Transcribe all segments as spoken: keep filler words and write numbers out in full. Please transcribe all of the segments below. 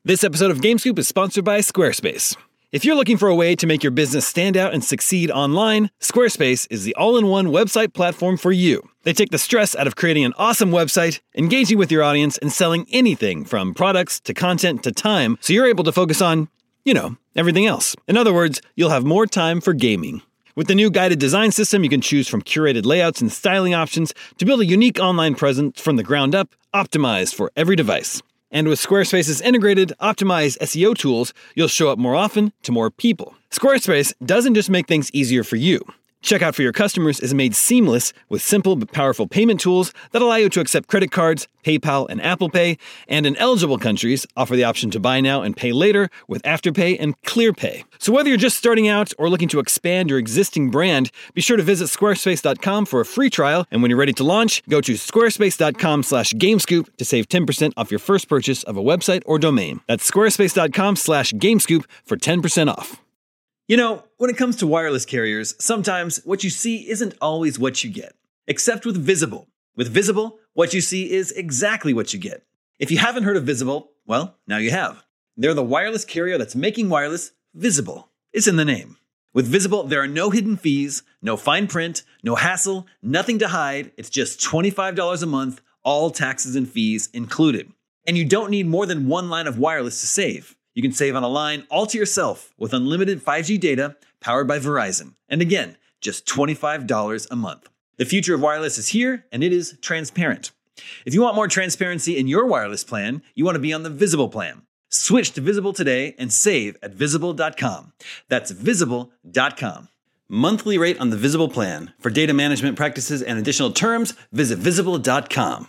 This episode of GameScoop is sponsored by Squarespace. If you're looking for a way to make your business stand out and succeed online, Squarespace is the all-in-one website platform for you. They take the stress out of creating an awesome website, engaging with your audience, and selling anything from products to content to time, so you're able to focus on, you know, everything else. In other words, you'll have more time for gaming. With the new guided design system, you can choose from curated layouts and styling options to build a unique online presence from the ground up, optimized for every device. And with Squarespace's integrated, optimized S E O tools, you'll show up more often to more people. Squarespace doesn't just make things easier for you. Checkout for your customers is made seamless with simple but powerful payment tools that allow you to accept credit cards, PayPal, and Apple Pay, and in eligible countries, offer the option to buy now and pay later with Afterpay and ClearPay. So whether you're just starting out or looking to expand your existing brand, be sure to visit squarespace dot com for a free trial, and when you're ready to launch, go to squarespace dot com slash gamescoop to save ten percent off your first purchase of a website or domain. That's squarespace dot com slash gamescoop for ten percent off. You know, when it comes to wireless carriers, sometimes what you see isn't always what you get. Except with Visible. With Visible, what you see is exactly what you get. If you haven't heard of Visible, well, now you have. They're the wireless carrier that's making wireless visible. It's in the name. With Visible, there are no hidden fees, no fine print, no hassle, nothing to hide. It's just twenty-five dollars a month, all taxes and fees included. And you don't need more than one line of wireless to save. You can save on a line all to yourself with unlimited five G data powered by Verizon. And again, just twenty-five dollars a month. The future of wireless is here, and it is transparent. If you want more transparency in your wireless plan, you want to be on the Visible plan. Switch to Visible today and save at visible dot com. That's visible dot com. Monthly rate on the Visible plan. For data management practices and additional terms, visit visible dot com.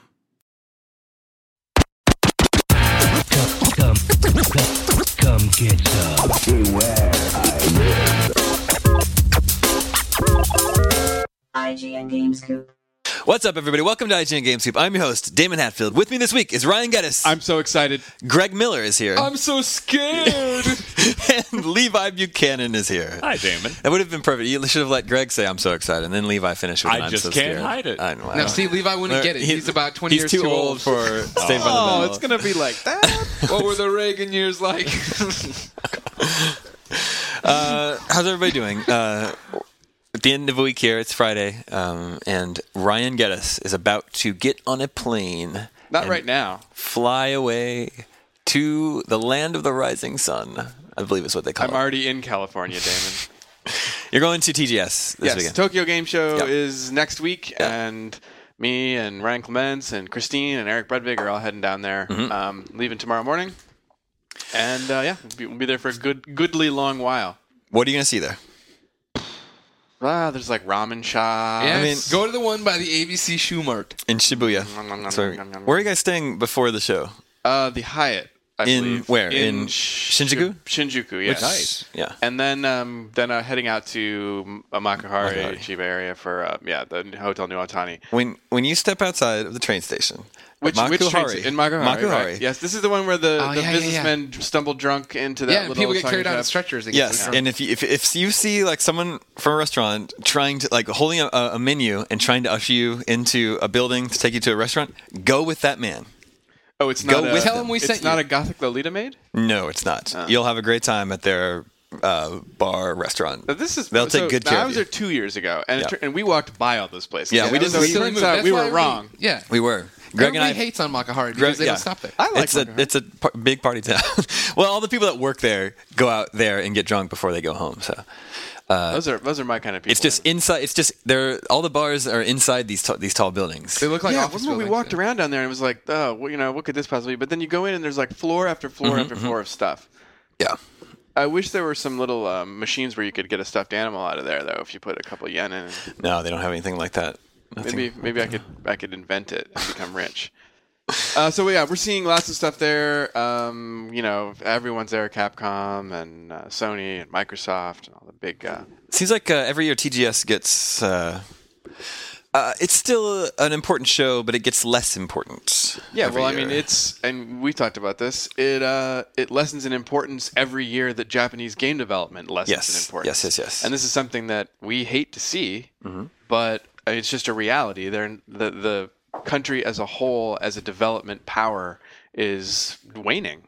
Come, come, come get some. Beware, I live. I G N GameScoop. What's up, everybody? Welcome to I G N GameScoop. I'm your host, Damon Hatfield. With me this week is Ryan Geddes. I'm so excited. Greg Miller is here. I'm so scared. And Levi Buchanan is here. Hi, Damon. That would have been perfect. You should have let Greg say, I'm so excited, and then Levi finish with I I'm just so can't scared. hide it. I know. Now, see, Levi wouldn't get it. He's about twenty he's years too, too old old for Saved by the Bell. Oh, it's going to be like that? What were the Reagan years like? uh, how's everybody doing? Uh, At the end of the week here, it's Friday, um, and Ryan Geddes is about to get on a plane. Not right now. Fly away to the land of the rising sun, I believe is what they call I'm it. I'm already in California, Damon. You're going to T G S this yes, weekend. Tokyo Game Show Yep. is next week, Yep. and me and Ryan Clements and Christine and Eric Bredvig are all heading down there, Mm-hmm. um, leaving tomorrow morning. And, uh, yeah, we'll be, we'll be there for a good, goodly long while. What are you going to see there? Ah, there's like ramen shops. Yeah, I mean- go to the one by the A B C Shoe Mart. In Shibuya. Nom, nom, nom, Sorry. nom, nom, nom. Where are you guys staying before the show? Uh, the Hyatt, I In believe. where? In Sh- Shinjuku? Shinjuku, yes. Nice. Yeah. And then um, then uh, heading out to uh, Makuhari, Makuhari. Chiba area for, uh, yeah, the Hotel New Otani. When when you step outside of the train station, Which, which train sta- in Makuhari, Makuhari. right? Yes, this is the one where the, Oh, the yeah, yeah, businessmen stumble drunk into that Yeah, and little people get sake carried out in shop. stretchers. They get Yes, so drunk. and if you, if if you see like someone from a restaurant trying to like holding a, a menu and trying to usher you into a building to take you to a restaurant, go with that man. Oh, it's Go not a, with Tell them we it's sent not you. a Gothic Lolita maid? No, it's not. You'll have a great time at their uh, bar restaurant. Now, this is They'll so, take good now, care I of was you. there two years ago, and, Yeah. it, tur- and we walked by all those places. Yeah, we so did- it we- turns out we were wrong. Yeah. We were. Greg and Everybody I hates on Makuhari because Greg- they yeah. don't stop there. I like it's a Makuhari. it's a par- big party town. Well, all the people that work there go out there and get drunk before they go home. So those are those are my kind of people. it's just inside. It's just they're all the bars are inside these t- these tall buildings. They look like yeah, office remember we buildings, walked yeah. around down there and it was like, oh, well, you know, what could this possibly be? But then you go in and there's like floor after floor Mm-hmm, after floor of stuff. Yeah. I wish there were some little um, machines where you could get a stuffed animal out of there, though, if you put a couple yen in. No, they don't have anything like that. Nothing. Maybe maybe I could I could invent it and become rich. Uh, so yeah, we're seeing lots of stuff there. Um, you know, everyone's there: Capcom and uh, Sony and Microsoft and all the big. Uh, Seems like uh, every year T G S gets. Uh, uh, it's still an important show, but it gets less important. yeah, every well, I year. mean, it's and we talked about this. It uh, it lessens in importance every year that Japanese game development lessens Yes, in importance. yes, yes, yes. And this is something that we hate to see, Mm-hmm. but it's just a reality. They're, the the country as a whole, as a development power, is waning.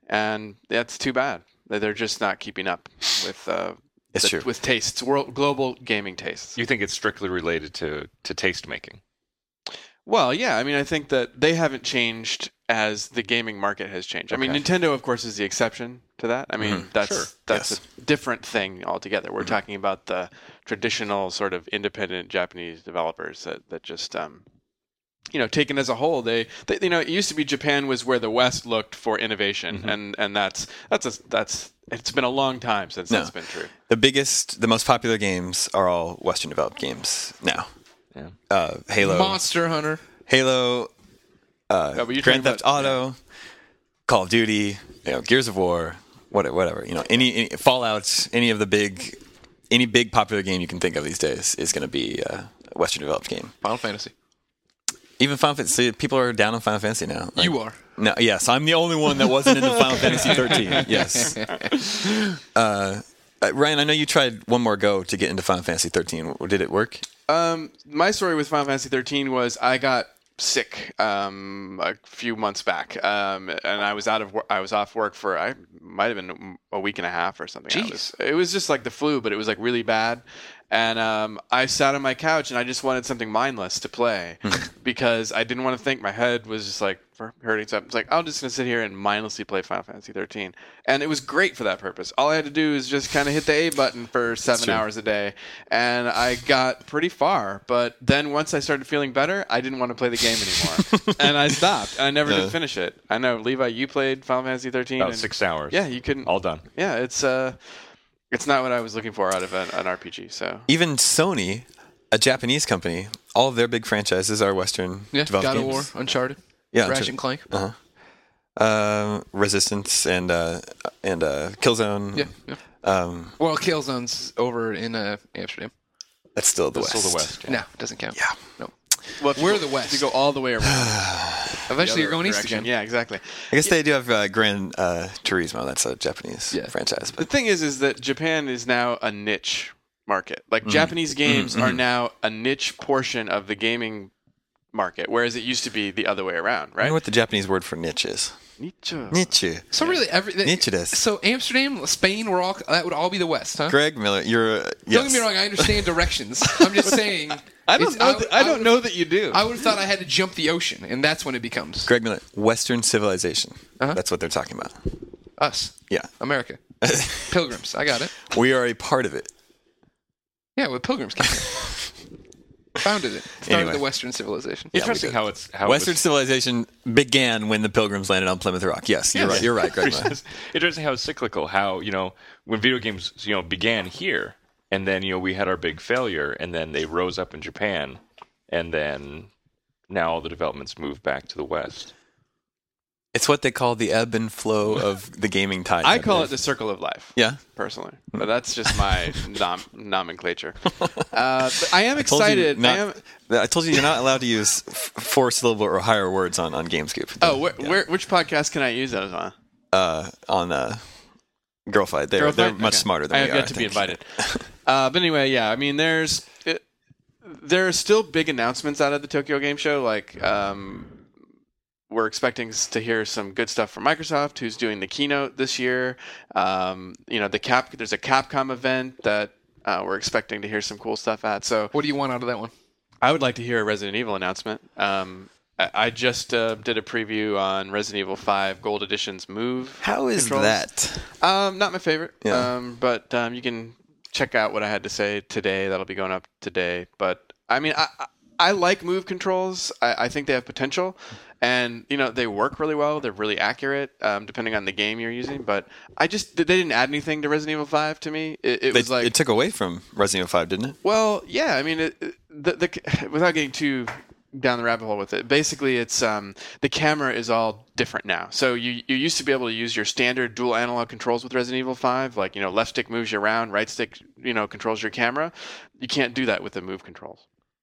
and that's too bad. They're just not keeping up with uh, It's the, true. with tastes, world global gaming tastes. You think it's strictly related to, to taste making? Well, yeah. I mean, I think that they haven't changed as the gaming market has changed. I mean, Okay. Nintendo, of course, is the exception to that. I mean, Mhm. that's Sure. that's Yes. a different thing altogether. We're Mhm. talking about the traditional sort of independent Japanese developers that that just um, you know, taken as a whole, they, they you know, it used to be Japan was where the West looked for innovation, Mhm. and and that's that's a, that's it's been a long time since No. that's been true. The biggest, the most popular games are all Western developed games now. Yeah. Uh, Halo, Monster Hunter. Halo, uh, No, but you're Grand talking Theft about- Auto, Call of Duty, you know, Gears of War, whatever, whatever. You know, any, any Fallout, any of the big, any big popular game you can think of these days is going to be uh, a Western developed game. Final Fantasy. Even Final Fantasy, people are down on Final Fantasy now. Like, You are. No, yes, I'm the only one that wasn't into Final Fantasy thirteen. Yes. Uh, uh, Ryan, I know you tried one more go to get into Final Fantasy thirteen. Did it work? Um, my story with Final Fantasy thirteen was I got sick um, a few months back, um, and I was out of wor- I was off work for I might have been a week and a half or something. I Jeez. was, it was just like the flu, but it was like really bad. And um, I sat on my couch and I just wanted something mindless to play because I didn't want to think. My head was just like hurting. So I was like, I'm just gonna sit here and mindlessly play Final Fantasy thirteen, and it was great for that purpose. All I had to do is just kind of hit the A button for seven true. hours a day, and I got pretty far. But then once I started feeling better, I didn't want to play the game anymore, and I stopped. I never Yeah. did finish it. I know, Levi, you played Final Fantasy thirteen. About and- six hours. Yeah, you couldn't. All done. Yeah, it's uh, it's not what I was looking for out of an, an R P G. So Even Sony, a Japanese company, all of their big franchises are Western Yeah. developed God of games. War, Uncharted, Yeah, Ratchet Uncharted. and Clank. Uh-huh. Uh, Resistance and uh, and uh, Killzone. Yeah. yeah. Um, Well, Killzone's over in uh, Amsterdam. that's still the That's West. still the West. Yeah. No, it doesn't count. Yeah. No. well, if you We're go- the West. You go all the way around. the Eventually, you're other going east direction. again. Yeah, exactly. I guess they do have uh, Gran uh, Turismo. That's a Japanese Yeah. franchise. The But thing is, is that Japan is now a niche market. Like Mm-hmm. Japanese games are now a niche portion of the gaming market, whereas it used to be the other way around, I right? wonder what the Japanese word for niche is. Niche. Niche. So really, every Niche it is. So Amsterdam, Spain, we're all that would all be the West, huh? Greg Miller, you're. Uh, yes. Don't get me wrong. I understand directions. I'm just saying. I don't it's- know. would- that, I don't would- know that you do. I would have thought I had to jump the ocean, and that's when it becomes Greg Miller, Western civilization. Uh-huh. That's what they're talking about. us, Yeah. America, pilgrims. I got it. We are a part of it. Yeah, with pilgrims came here. Founded it. Started Anyway. the Western civilization. Yeah, we Interesting did. how it's how Western it was, civilization began when the Pilgrims landed on Plymouth Rock. Yes, you're Yes. right. You're right, Greg Miller. interesting how it's cyclical. How you know when video games you know began here, and then you know we had our big failure, and then they rose up in Japan, and then now all the developments moved back to the West. It's what they call the ebb and flow of the gaming tide. I call it the circle of life. Yeah. personally, but that's just my nom- nomenclature. Uh, but I am I told you excited. not- I am. I told you you're not allowed to use f- four syllable or higher words on, on GameScoop. Oh, where, Yeah. where, which podcast can I use those on? Uh, on uh, Girlfight. They're, Girlfight? they're much Okay. smarter than I we have are. yet I to be think. invited. uh, but anyway, yeah. I mean, there's it, there are still big announcements out of the Tokyo Game Show. Like, um, we're expecting s- to hear some good stuff from Microsoft, who's doing the keynote this year. Um, you know, the Cap. There's a Capcom event that uh, we're expecting to hear some cool stuff at. So What do you want out of that one? I would like to hear a Resident Evil announcement. Um, I, I just uh, did a preview on Resident Evil five Gold Edition's Move. How is controls. that? Um, not my favorite. Yeah. Um, but um, you can check out what I had to say today. That'll be going up today. But I mean, I I, I like Move controls. I, I think they have potential, and you know they work really well. They're really accurate, um, depending on the game you're using. But I just they didn't add anything to Resident Evil five to me. It, it They, was like it took away from Resident Evil five, didn't it? well, yeah. I mean, it, it- the, the without getting too down the rabbit hole with it, basically, it's um, the camera is all different now. So you you used to be able to use your standard dual analog controls with Resident Evil five, like you know, left stick moves you around, right stick you know controls your camera. You can't do that with the Move controls.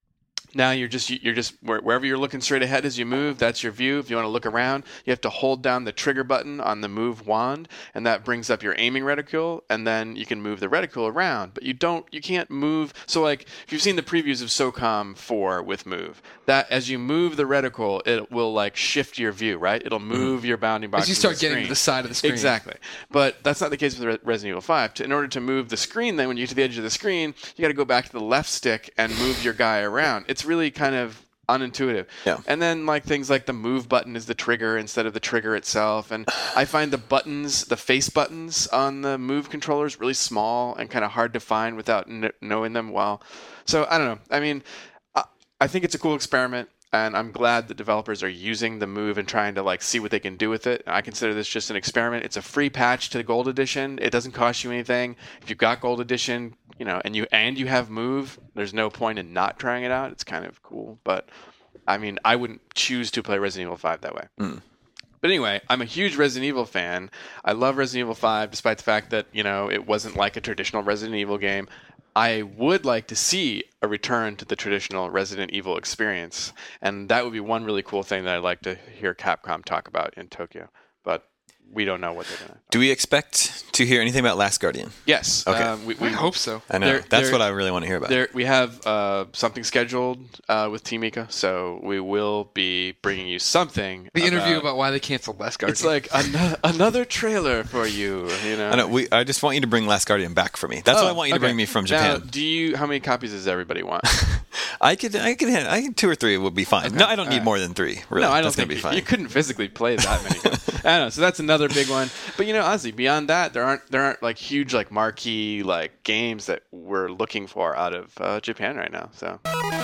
Now you're just you're just wherever you're looking straight ahead as you move, that's your view. If you want to look around, you have to hold down the trigger button on the move wand, and that brings up your aiming reticule, and then you can move the reticule around. But you don't you can't move. So like if you've seen the previews of SOCOM four with Move, that as you move the reticle, it will like shift your view, right? It'll move mm-hmm. your bounding box. As you start to the getting screen. to the side of the screen. Exactly. But that's not the case with Re- Resident Evil five. To, in order to move the screen, then when you get to the edge of the screen, you got to go back to the left stick and move your guy around. It's really kind of unintuitive. Yeah. And then like things like the move button is the trigger instead of the trigger itself. And I find the buttons, the face buttons on the move controllers really small and kind of hard to find without kn- knowing them well. So I don't know. I mean, I, I think it's a cool experiment. And I'm glad that developers are using the Move and trying to like see what they can do with it. I consider this just an experiment. It's a free patch to the Gold Edition. It doesn't cost you anything. If you've got Gold Edition, you know, and you and you have Move, there's no point in not trying it out. It's kind of cool, but I mean, I wouldn't choose to play Resident Evil five that way. Mm. But anyway, I'm a huge Resident Evil fan. I love Resident Evil five, despite the fact that you know it wasn't like a traditional Resident Evil game. I would like to see a return to the traditional Resident Evil experience, and that would be one really cool thing that I'd like to hear Capcom talk about in Tokyo. But we don't know what they're going to. Do we expect to hear anything about Last Guardian? Yes. Okay. Um, we, we I hope so. I know. They're- That's they're- what I really want to hear about. There, we have uh, something scheduled uh, with Team Ica, so we will be bringing you something. The interview about why they canceled Last Guardian. It's like an- another trailer for you. You know. I know. We. I just want you to bring Last Guardian back for me. That's Oh, what I want you to okay. bring me from Now, Japan. do you? How many copies does everybody want? I could. I could. I think two or three would be fine. No, I don't need Alright. more than three. Really, No, I don't that's think gonna be you, fine. you couldn't physically play that many. games. I don't know. So that's another big one. But you know, honestly, beyond that, there aren't there aren't like huge like marquee like games that we're looking for out of uh, Japan right now. So.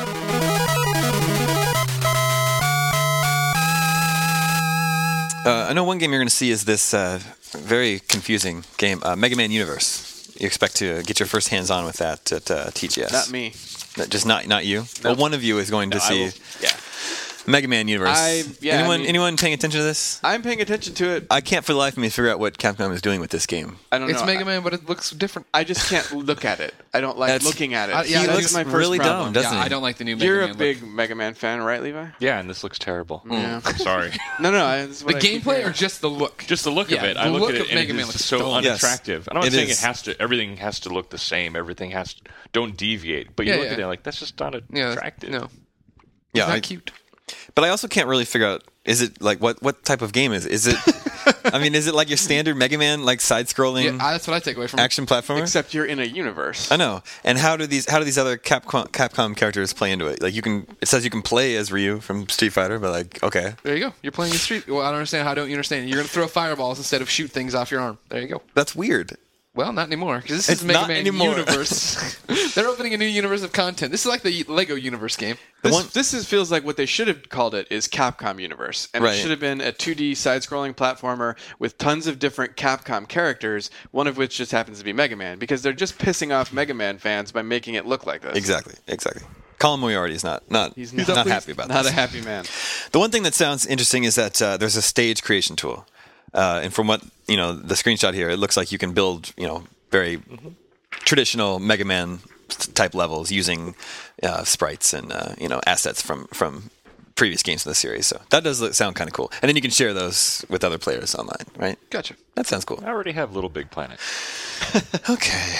Uh, I know one game you're going to see is this uh, very confusing game, uh, Mega Man Universe. You expect to get your first hands on with that at uh, T G S. Not me. Not- Just not not you. Well, one of you is going to No, I see will- yeah. Mega Man Universe. I- yeah, I anyone mean- anyone paying attention to this? I'm paying attention to it. I can't for the life of me figure out what Capcom is doing with this game. I don't it's know. Mega I, Man, but it looks different. I just can't look at it. I don't like That's- looking at it. Uh, yeah, He that's looks my first really problem. dumb, doesn't yeah, he? I don't like the new Mega You're Man a look. big Mega Man fan, right, Levi? Yeah, and this looks terrible. Yeah. I'm sorry. No, no. I, this is The what I keep gameplay hearing. or just the look? Just the look Yeah, of it. the I look look at of it and Mega it Man is looks so dull. Yes. unattractive. I'm not It saying is. it has to. Everything has to look the same. Everything has to. Don't deviate. But you Yeah, look yeah. at it like that's just not Yeah, attractive. no. Yeah, It's not I- cute. But I also can't really figure out, is it like what what type of game is it? Is it I mean, is it like your standard Mega Man like side-scrolling Yeah, I- that's what I take away from it. action platformer? Except you're in a universe. I know. And how do these how do these other Capcom Capcom characters play into it? Like you can it says you can play as Ryu from Street Fighter, but like okay. There you go. You're playing in Street. Well, I don't understand. How don't you understand? You're going to throw fireballs instead of shoot things off your arm. There you go. That's weird. Well, not anymore, because this It's is Mega not Man anymore. Universe. They're opening a new universe of content. This is like the Lego Universe game. The This, one this is, feels like what they should have called it is Capcom Universe. And Right. it should have been a two D side-scrolling platformer with tons of different Capcom characters, one of which just happens to be Mega Man, because they're just pissing off Mega Man fans by making it look like this. Exactly, exactly. Colin Moriarty is not not He's not, not, happy about Not this. a happy man. The one thing that sounds interesting is that uh, there's a stage creation tool, uh, and from what you know, the screenshot here, it looks like you can build you know very traditional Mega Man type levels using uh, sprites and uh, you know assets from from previous games in the series. So that does look, sound kind of cool. And then you can share those with other players online, right? Gotcha. That sounds cool. I already have Little Big Planet. Okay.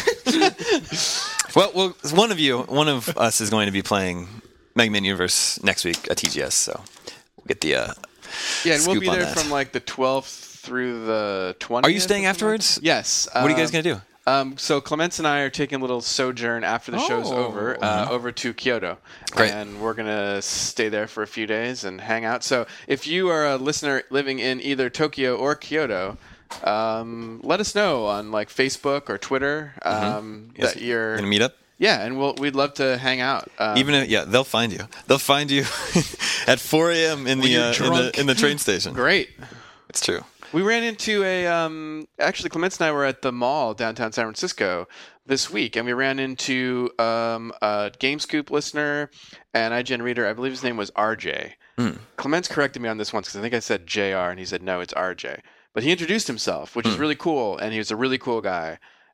well, well, one of you, one of us, is going to be playing Mega Man Universe next week at T G S. So we'll get the. Uh, Yeah, and we'll Scoop be on there that. from like the twelfth through the twentieth. Are you staying or something like afterwards? that. Yes. what are you guys Um, going to do? Um, so Clements and I are taking a little sojourn after the show's Oh. over, uh, over to Kyoto, Great. and we're gonna stay there for a few days and hang out. So if you are a listener living in either Tokyo or Kyoto, um, let us know on like Facebook or Twitter um, Yes. that you're. Going to meet up? Yeah, and we'll we'd love to hang out. Um, Even if, yeah, they'll find you. They'll find you at four a.m. in the, you're uh, in drunk. the in the train station. great. It's true. We ran into a um, actually Clements and I were at the mall downtown San Francisco this week, and we ran into um, a GameScoop listener and I G N reader. I believe his name was R J. Mm. Clements corrected me on this once because I think I said J R, and he said no, it's R J. But he introduced himself, which is really cool, and he was a really cool guy.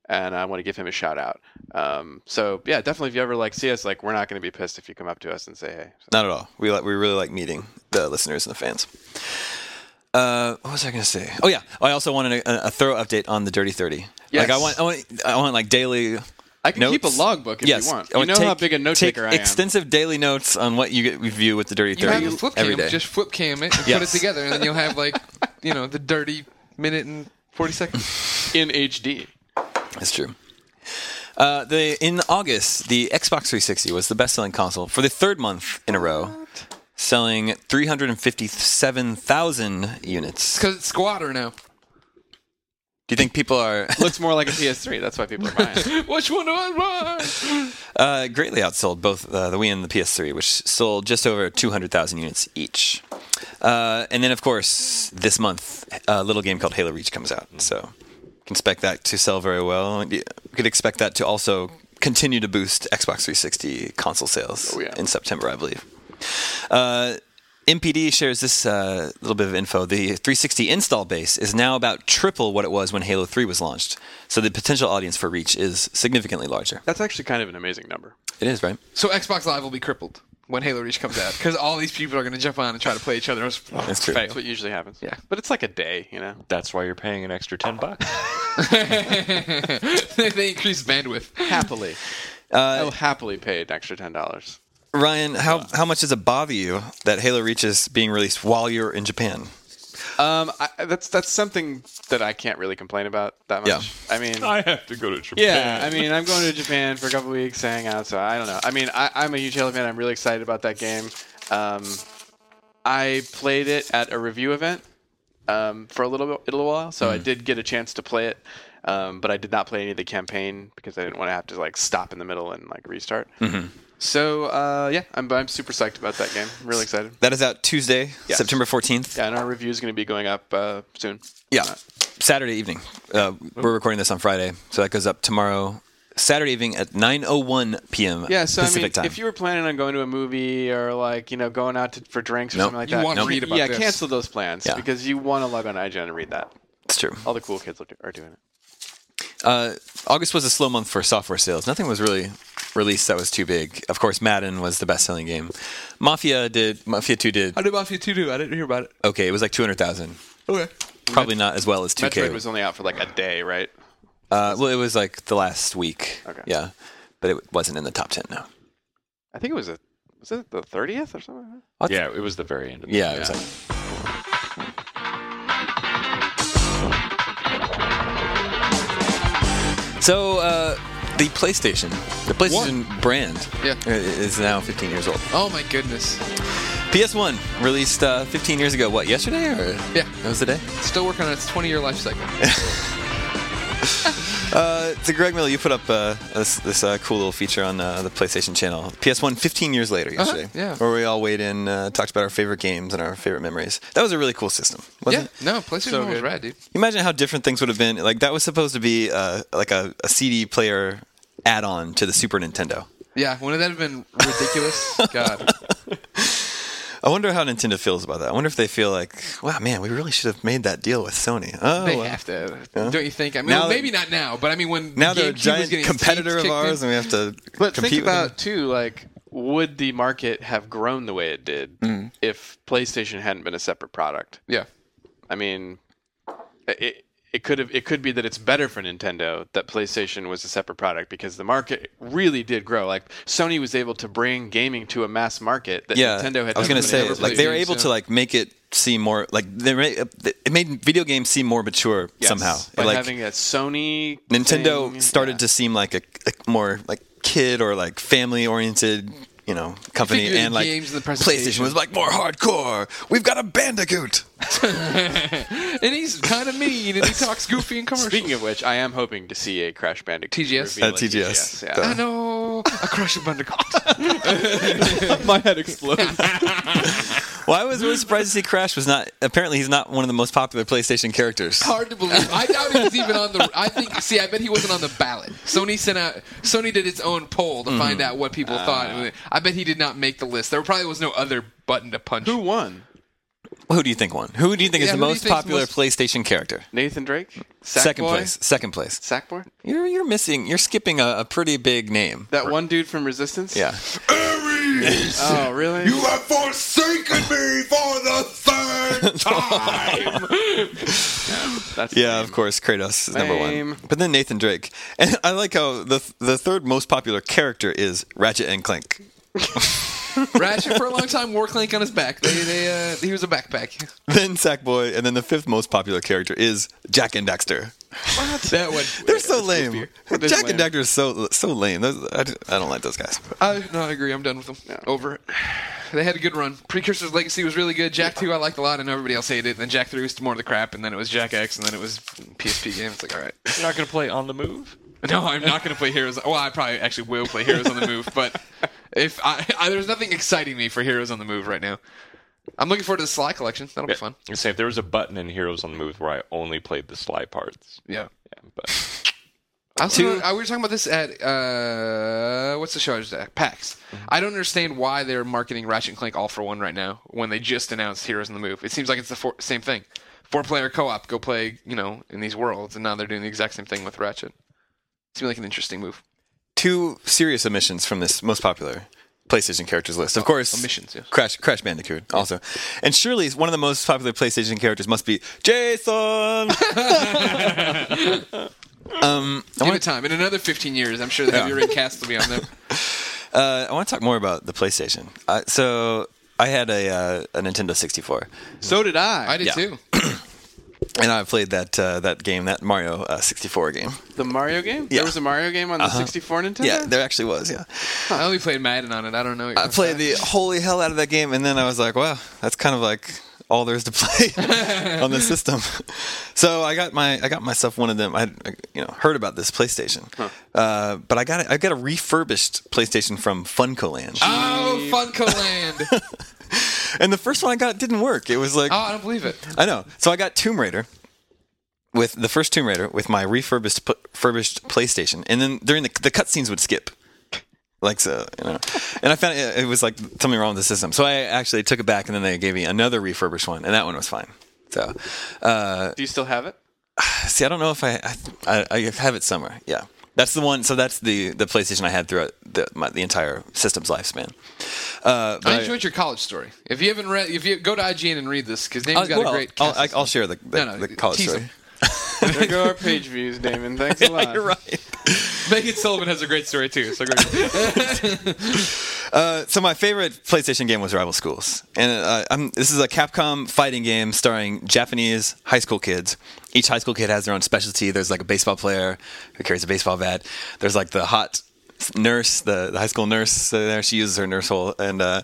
and I want to give him a shout out. Um, so yeah, definitely if you ever like see us, like we're not going to be pissed if you come up to us and say hey. So. Not at all. We like we really like meeting the listeners and the fans. Uh, what was I going to say? Oh yeah, I also wanted a, a thorough update on the Dirty thirty. Yes. Like I want, I want, I want like daily. I can notes. keep a logbook if yes. you want. I You know take, how big a note take taker I am. extensive daily notes on what you get review with the Dirty You thirty have a flip every cam, day. just flip cam it and put Yes. it together, and then you'll have like, you know, the dirty minute and forty seconds. in H D. That's true. Uh, the in August, the Xbox three sixty was the best-selling console for the third month in a row, selling three hundred fifty-seven thousand units. Because it's Squatter now. Do you think people are Looks more like a P S three. That's why people are buying it. Which one do I buy? uh, greatly outsold both uh, the Wii and the P S three, which sold just over two hundred thousand units each. Uh, and then, of course, this month, a little game called Halo Reach comes out. So you can expect that to sell very well. You could expect that to also continue to boost Xbox three sixty console sales Oh, yeah. in September, I believe. Uh, M P D shares this uh, little bit of info. The three sixty install base is now about triple what it was when Halo three was launched. So the potential audience for Reach is significantly larger. That's actually kind of an amazing number. It is, right? So Xbox Live will be crippled when Halo Reach comes out because all these people are going to jump on and try to play each other. That's true. That's what usually happens. Yeah. But it's like a day, you know? That's why you're paying an extra ten bucks. They increase bandwidth. Happily. I will happily pay an extra ten dollars. Ryan, how how much does it bother you that Halo Reach is being released while you're in Japan? Um, I, that's that's something that I can't really complain about that much. Yeah. I mean, I have to go to Japan. yeah, I mean, I'm going to Japan for a couple weeks to hang out, so I don't know. I mean, I, I'm a huge Halo fan. I'm really excited about that game. Um, I played it at a review event um, for a little bit, a little while, so I did get a chance to play it. Um, but I did not play any of the campaign because I didn't want to have to like stop in the middle and like restart. Mm-hmm. So uh, yeah, I'm I'm super psyched about that game. I'm really excited. That is out Tuesday, Yes. September fourteenth. Yeah, and our review is going to be going up uh, soon. Yeah, Saturday evening. Uh, we're recording this on Friday, so that goes up tomorrow, Saturday evening at nine oh one p.m. Yeah, so Pacific I mean, time. if you were planning on going to a movie or like you know going out to, for drinks or Nope. something like You that, want to read about yeah, this. cancel those plans Yeah. because you want to log on to I G N and read that. It's true. All the cool kids are do- are doing it. Uh, August was a slow month for software sales. Nothing was really released that was too big. Of course, Madden was the best-selling game. Mafia did. Mafia two did How did Mafia two do? I didn't hear about it. okay. It was like two hundred thousand. Okay. Probably not as well as two K. Metroid was only out for like a day, right? Uh, well, it was like the last week. Okay. Yeah, but it wasn't in the top ten. No. I think it was a was it the thirtieth or something? Like What? Yeah, it was the very end of the Yeah, it was Yeah. like. So uh, the PlayStation, the PlayStation brand, Yeah. i- is now fifteen years old. Oh my goodness. P S one released uh, fifteen years ago. What, yesterday or Yeah. that was the day? Still working on its twenty-year life cycle. Uh, so Greg Miller, you put up uh, this, this uh, cool little feature on uh, the PlayStation channel. P S one fifteen years later yesterday. yeah. Where we all weighed in, uh, talked about our favorite games and our favorite memories. That was a really cool system, wasn't Yeah. it? No, PlayStation So one was good. rad, dude. Imagine how different things would have been. Like that was supposed to be uh, like a, a C D player add-on to the Super Nintendo. Yeah, wouldn't that have been ridiculous? God. I wonder how Nintendo feels about that. I wonder if they feel like, wow, man, we really should have made that deal with Sony. Oh, They well. have to. Yeah. Don't you think? I mean, Now well, that- maybe not now, but I mean, when Now they're a GameCube was giant getting its competitor teeth of kicked ours, in- and we have to But compete think with about them. too, like, would the market have grown the way it did Mm-hmm. if PlayStation hadn't been a separate product? Yeah. I mean, it it could have it could be that it's better for Nintendo that PlayStation was a separate product because the market really did grow. Like Sony was able to bring gaming to a mass market that Yeah, Nintendo had. I was never going to been say, able to like do. they were games, able to yeah. like make it seem more like they ma- it made video games seem more mature Yes, somehow. by like having a Sony Nintendo thing, started yeah. to seem like a, a more like kid or like family oriented, you know, company, figure the and like games and the presentation. PlayStation was like more hardcore. We've got a Bandicoot. And he's kind of mean, and he talks goofy in commercials. Speaking of which, I am hoping to see a Crash Bandicoot T G S? reveal Uh, at T G S. Yeah. Duh. I know. I crush a bandicoot. My head exploded. Well, I was really surprised to see Crash was not. Apparently, he's not one of the most popular PlayStation characters. Hard to believe. I doubt he was even on the. I think. See, I bet he wasn't on the ballot. Sony sent out. Sony did its own poll to Mm-hmm. find out what people thought. I bet he did not make the list. There probably was no other button to punch. Who won? Who do you think won? Who do you think Yeah, is the who do you most think's popular most- PlayStation character? Nathan Drake? Second Sackboy? place. Second place. Sackboy? You're you're missing. You're skipping a, a pretty big name. That one dude from Resistance? Yeah. Oh, really? You have forsaken me for the third time. That's Yeah, lame. of course, Kratos is number Lame. one. But then Nathan Drake, and I like how the the third most popular character is Ratchet and Clank. Ratchet for a long time wore Clank on his back. They, they, uh, he was a backpack. Then Sackboy, and then the fifth most popular character is Jack and Daxter. That one. They're so lame. It is Jack lame. and Daxter is so so lame. Those, I, I don't like those guys. I, no, I agree. I'm done with them. Over it. They had a good run. Precursor's Legacy was really good. Jack two I liked a lot, and everybody else hated it. Then Jack three was more of the crap, and then it was Jack X, and then it was P S P game. It's like, all right. You're not going to play On the Move? No, I'm not going to play Heroes. Well, I probably actually will play Heroes on the Move, but if I, I there's nothing exciting me for Heroes on the Move right now. I'm looking forward to the Sly collection. That'll be fun. You say if there was a button in Heroes on the Move where I only played the Sly parts. Yeah. Yeah, but I also don't- I- we were talking about this at uh, what's the show I was at? PAX. I don't understand why they're marketing Ratchet and Clank All for One right now when they just announced Heroes on the Move. It seems like it's the four, same thing. Four-player co-op, go play, you know, in these worlds, and now they're doing the exact same thing with Ratchet. Seems like an interesting move. Two serious omissions from this most popular PlayStation characters list. Of course, omissions, yes. Crash Crash Bandicoot also, and surely one of the most popular PlayStation characters must be Jason. um, I Give want it time. In another fifteen years, I'm sure the heavy Yeah. rain cast will be on there. uh, I want to talk more about the PlayStation. Uh, so I had a uh, a Nintendo sixty-four, So did I. I did Yeah. too. and I played that uh, that game, that Mario uh, sixty-four game. The Mario game? Yeah. There was a Mario game on the sixty-four Nintendo? Yeah, there actually was. Yeah, I only played Madden on it. I don't know. I played the holy hell out of that game, and then I was like, wow, that's kind of like all there is to play on the system. So I got my I got myself one of them. I had, you know heard about this PlayStation, uh, but I got it, I got a refurbished PlayStation from Funcoland, Oh, Funcoland. and the first one I got didn't work. It was like Oh, I don't believe it. I know. So I got Tomb Raider with the first Tomb Raider with my refurbished refurbished PlayStation, and then during the the cutscenes would skip. Like so, you know, and I found it, it was like something wrong with the system. So I actually took it back, and then they gave me another refurbished one, and that one was fine. So, uh, Do you still have it? see, I don't know if I, I I have it somewhere. Yeah, that's the one. So that's the the PlayStation I had throughout the my, the entire system's lifespan. Uh, but I enjoyed your college story. If you haven't read, if you go to I G N and read this, because I, Damon's got well, a great. I'll, cast I- I'll share the the, No, no, the college tease story. him. There go our page views, Damon. Thanks a lot. You're right. Megan Sullivan has a great story too. So great. Uh, so my favorite PlayStation game was Rival Schools, and uh, I'm, this is a Capcom fighting game starring Japanese high school kids. Each high school kid has their own specialty. There's like a baseball player who carries a baseball bat. There's like the hot nurse, the, the high school nurse there. She uses her nurse hole, and uh,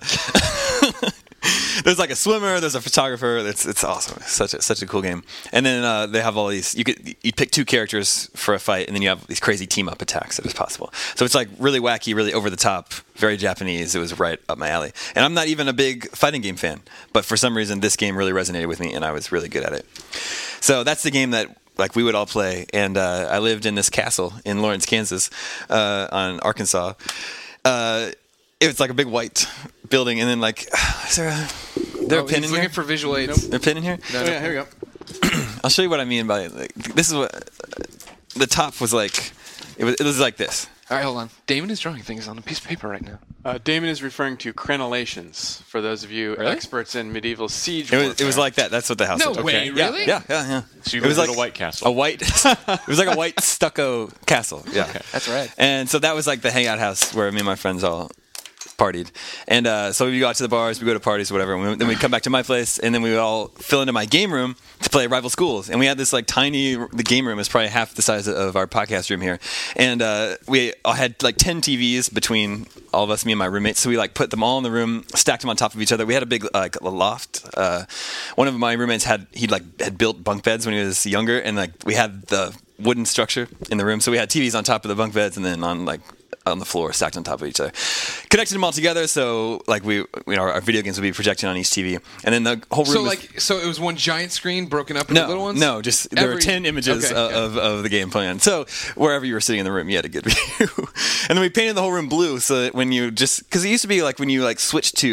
there's like a swimmer. There's a photographer. It's it's awesome. It's such a such a cool game. And then uh, they have all these. You could you pick two characters for a fight, and then you have these crazy team up attacks that is possible. So it's like really wacky, really over the top, very Japanese. It was right up my alley. And I'm not even a big fighting game fan, but for some reason this game really resonated with me, and I was really good at it. So that's the game that like we would all play. And uh, I lived in this castle in Lawrence, Kansas, uh, on Arkansas. Uh, it was like a big white building, and then like, is there a, there a Oh, pin he's in here? looking for visual aids. There a pin in here? No, Oh, no. yeah, here we go. I'll show you what I mean by like, this is what the top was like. It was it was like this. All right, hold on. Damon is drawing things on a piece of paper right now. Uh, Damon is referring to crenellations, for those of you Really? experts in medieval siege It was warfare. it was like that. That's what the house No looked like. way, Yeah, really? Yeah, yeah, yeah. So you it was lived like at a White Castle. A white. It was like a white stucco castle. Yeah, That's right. And so that was like the hangout house where me and my friends all partied. And uh, so we go out to the bars, we go to parties, whatever. And we, then we'd come back to my place, and then we would all fill into my game room to play Rival Schools. And we had this like tiny. The game room is probably half the size of our podcast room here. And uh, we all had like ten T Vs between all of us, me and my roommates. So we like put them all in the room, stacked them on top of each other. We had a big like a loft. Uh, one of my roommates had he like had built bunk beds when he was younger, and like we had the wooden structure in the room. So we had T Vs on top of the bunk beds, and then on like on the floor, stacked on top of each other. Connected them all together, so like we, you know, our video games would be projected on each T V, and then the whole room. So was, like, so it was one giant screen broken up into no, little ones. no, just there were Every- ten images Okay, of, yeah. of of the game plan. So wherever you were sitting in the room, you had a good view. And then we painted the whole room blue, so that when you just because it used to be like when you like switched to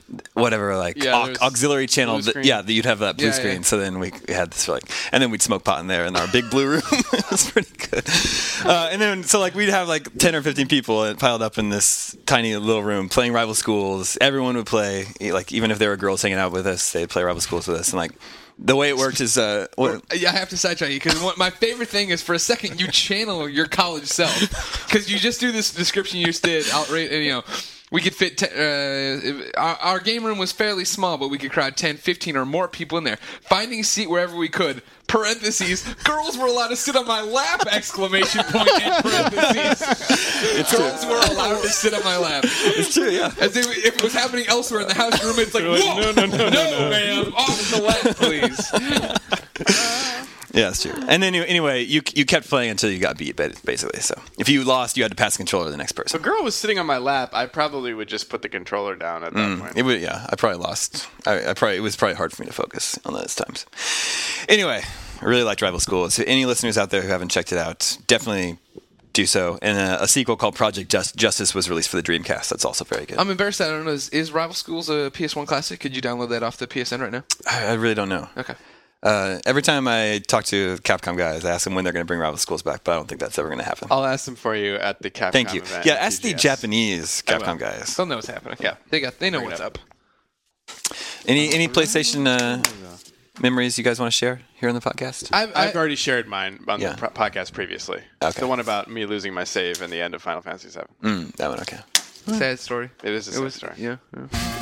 whatever, like Yeah, aux- there's auxiliary channel. blue That, screen. yeah, that you'd have that blue Yeah, screen. yeah. So then we, we had this, like, and then we'd smoke pot in there in our big blue room. It was pretty good. Uh, and then, so like, we'd have like ten or fifteen people piled up in this tiny little room playing Rival Schools. Everyone would play, like, even if there were girls hanging out with us, they'd play Rival Schools with us. And like, the way it worked is, uh, what, Yeah, I have to sidetrack you because my favorite thing is for a second you channel your college self because you just do this description you just did. Outright, and you know, we could fit. Te- uh, our, our game room was fairly small, but we could crowd ten, fifteen, or more people in there. Finding a seat wherever we could. Parentheses. Girls were allowed to sit on my lap! Exclamation point in parentheses. Girls were allowed to sit on my lap. it's true, yeah. As if, if it was happening elsewhere in the house, your roommate's like, whoa, no, no, no, no, ma'am, off the lap, please. Yeah, that's true. And then you- anyway, you you kept playing until you got beat, ba- basically. So if you lost, you had to pass the controller to the next If a person. girl was sitting on my lap, I probably would just put the controller down at that point. It would, yeah. I probably lost. I, I probably it was probably hard for me to focus on those times. Anyway, I really liked Rival Schools. So any listeners out there who haven't checked it out, definitely do so. And a, a sequel called Project Just, Justice was released for the Dreamcast. That's also very good. I'm embarrassed that I don't know. Is, is Rival Schools a P S one classic? Could you download that off the P S N right now? I, I really don't know. Okay. Uh, every time I talk to Capcom guys, I ask them when they're going to bring Rival Schools back, but I don't think that's ever going to happen. I'll ask them for you at the Capcom Thank you. event. Yeah, at ask the T G S. Japanese I will. Capcom guys. They'll know what's happening. Yeah. They got. They know Bring it what's up. up. Any any PlayStation uh, memories you guys want to share here on the podcast? I've, I've I, already shared mine on Yeah. the pro- podcast previously. It's Okay. the one about me losing my save in the end of Final Fantasy seven. Mm, that one, okay. sad story. It is a It sad was. story. Yeah. yeah.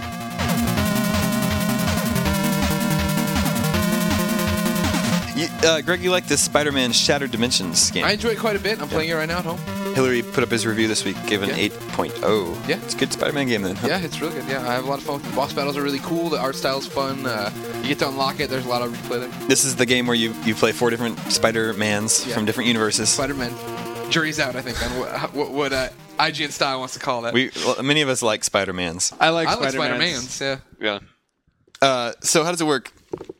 You, uh, Greg, you like this Spider-Man Shattered Dimensions game? I enjoy it quite a bit. I'm playing it right now at home. Hillary put up his review this week, gave it an Yeah. eight point oh. Yeah. It's a good Spider-Man game then. Huh? Yeah, it's really good. Yeah, I have a lot of fun. The boss battles are really cool. The art style is fun. Uh, you get to unlock it. There's a lot of replay there. This is the game where you, you play four different Spider-Mans Yeah. from different universes. Spider-Man. Jury's out, I think, on what, what, what uh, I G N Style wants to call that. We well, many of us like Spider-Mans. I like I like Spider-Man's. Spider-Mans. Yeah. Yeah. Uh, so how does it work?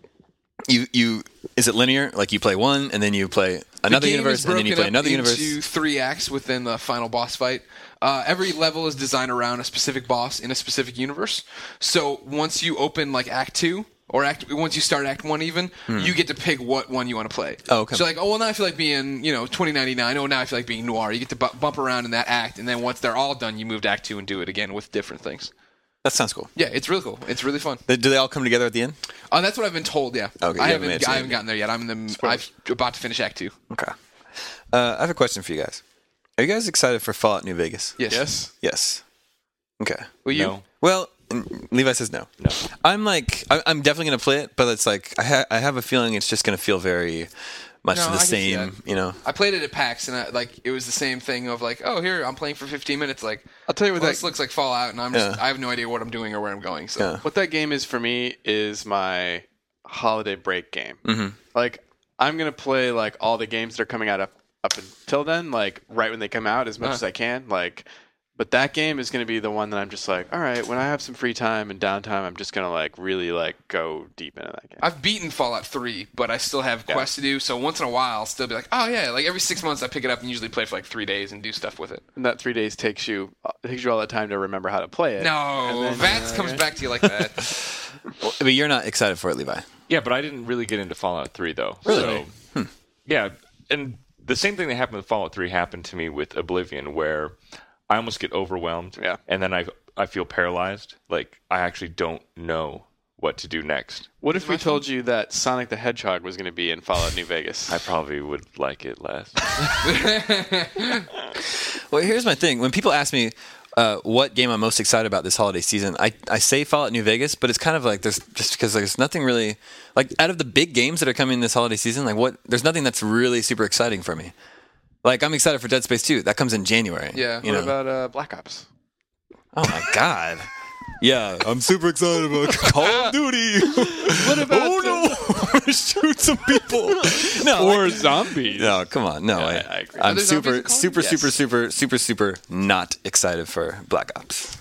You you is it linear? Like you play one and then you play another the game universe is and then you broken play up another into universe? three acts within the final boss fight. Uh, every level is designed around a specific boss in a specific universe. So once you open like Act Two or Act, once you start Act One, even you get to pick what one you want to play. Oh, okay. So like, oh well, now I feel like being you know twenty ninety-nine. Oh, now I feel like being Noir. You get to bu- bump around in that act, and then once they're all done, you move to Act Two and do it again with different things. That sounds cool. Yeah, it's really cool. It's really fun. Do they all come together at the end? Uh, that's what I've been told. Yeah. Okay, you I haven't made haven't. it to I the haven't end. gotten there yet. I'm in the. I'm about to finish Act Two. Okay. Uh, I have a question for you guys. Are you guys excited for Fallout New Vegas? Yes. Yes. Yes. Okay. Will you? No. Well, and Levi says no. No. I'm like, I, I'm definitely going to play it, but it's like, I, ha- I have a feeling it's just going to feel very much No, the I can see same, that. you know? I played it at PAX, and I, like it was the same thing of like, oh, here I'm playing for fifteen minutes. Like, I'll tell you what well, that- this looks like Fallout, and I'm just, Yeah. I have no idea what I'm doing or where I'm going. So Yeah. What that game is for me is my holiday break game. Mm-hmm. Like I'm gonna play like all the games that are coming out up up until then, like right when they come out, as much Uh. as I can. Like, but that game is gonna be the one that I'm just like, all right, when I have some free time and downtime, I'm just gonna like really like go deep into that game. I've beaten Fallout three, but I still have quests to do. So once in a while, I'll still be like, oh yeah, like every six months I pick it up and usually play for like three days and do stuff with it. And that three days takes you it takes you all that time to remember how to play it. No, And then Vance you're comes like, back to you like that. Well, but you're not excited for it, Levi. Yeah, but I didn't really get into Fallout three though. Really? So, yeah, and the same thing that happened with Fallout three happened to me with Oblivion, where I almost get overwhelmed. Yeah. And then I I feel paralyzed. Like I actually don't know what to do next. What if we told you that Sonic the Hedgehog was going to be in Fallout New Vegas? I probably would like it less. Well, here's my thing. When people ask me uh, what game I'm most excited about this holiday season, I, I say Fallout New Vegas, but it's kind of like there's just because there's nothing really like out of the big games that are coming this holiday season. Like what? There's nothing that's really super exciting for me. Like I'm excited for Dead Space two. That comes in January. Yeah. You What know? about uh, Black Ops? Oh my god. Yeah, I'm super excited about Call of Duty. What about? Oh no! Shoot some people. No, or like- zombies. no, come on, no. Yeah, I, I agree. I'm Are there zombies super, in Call of super, Duty? super, Yes. super, super, super not excited for Black Ops.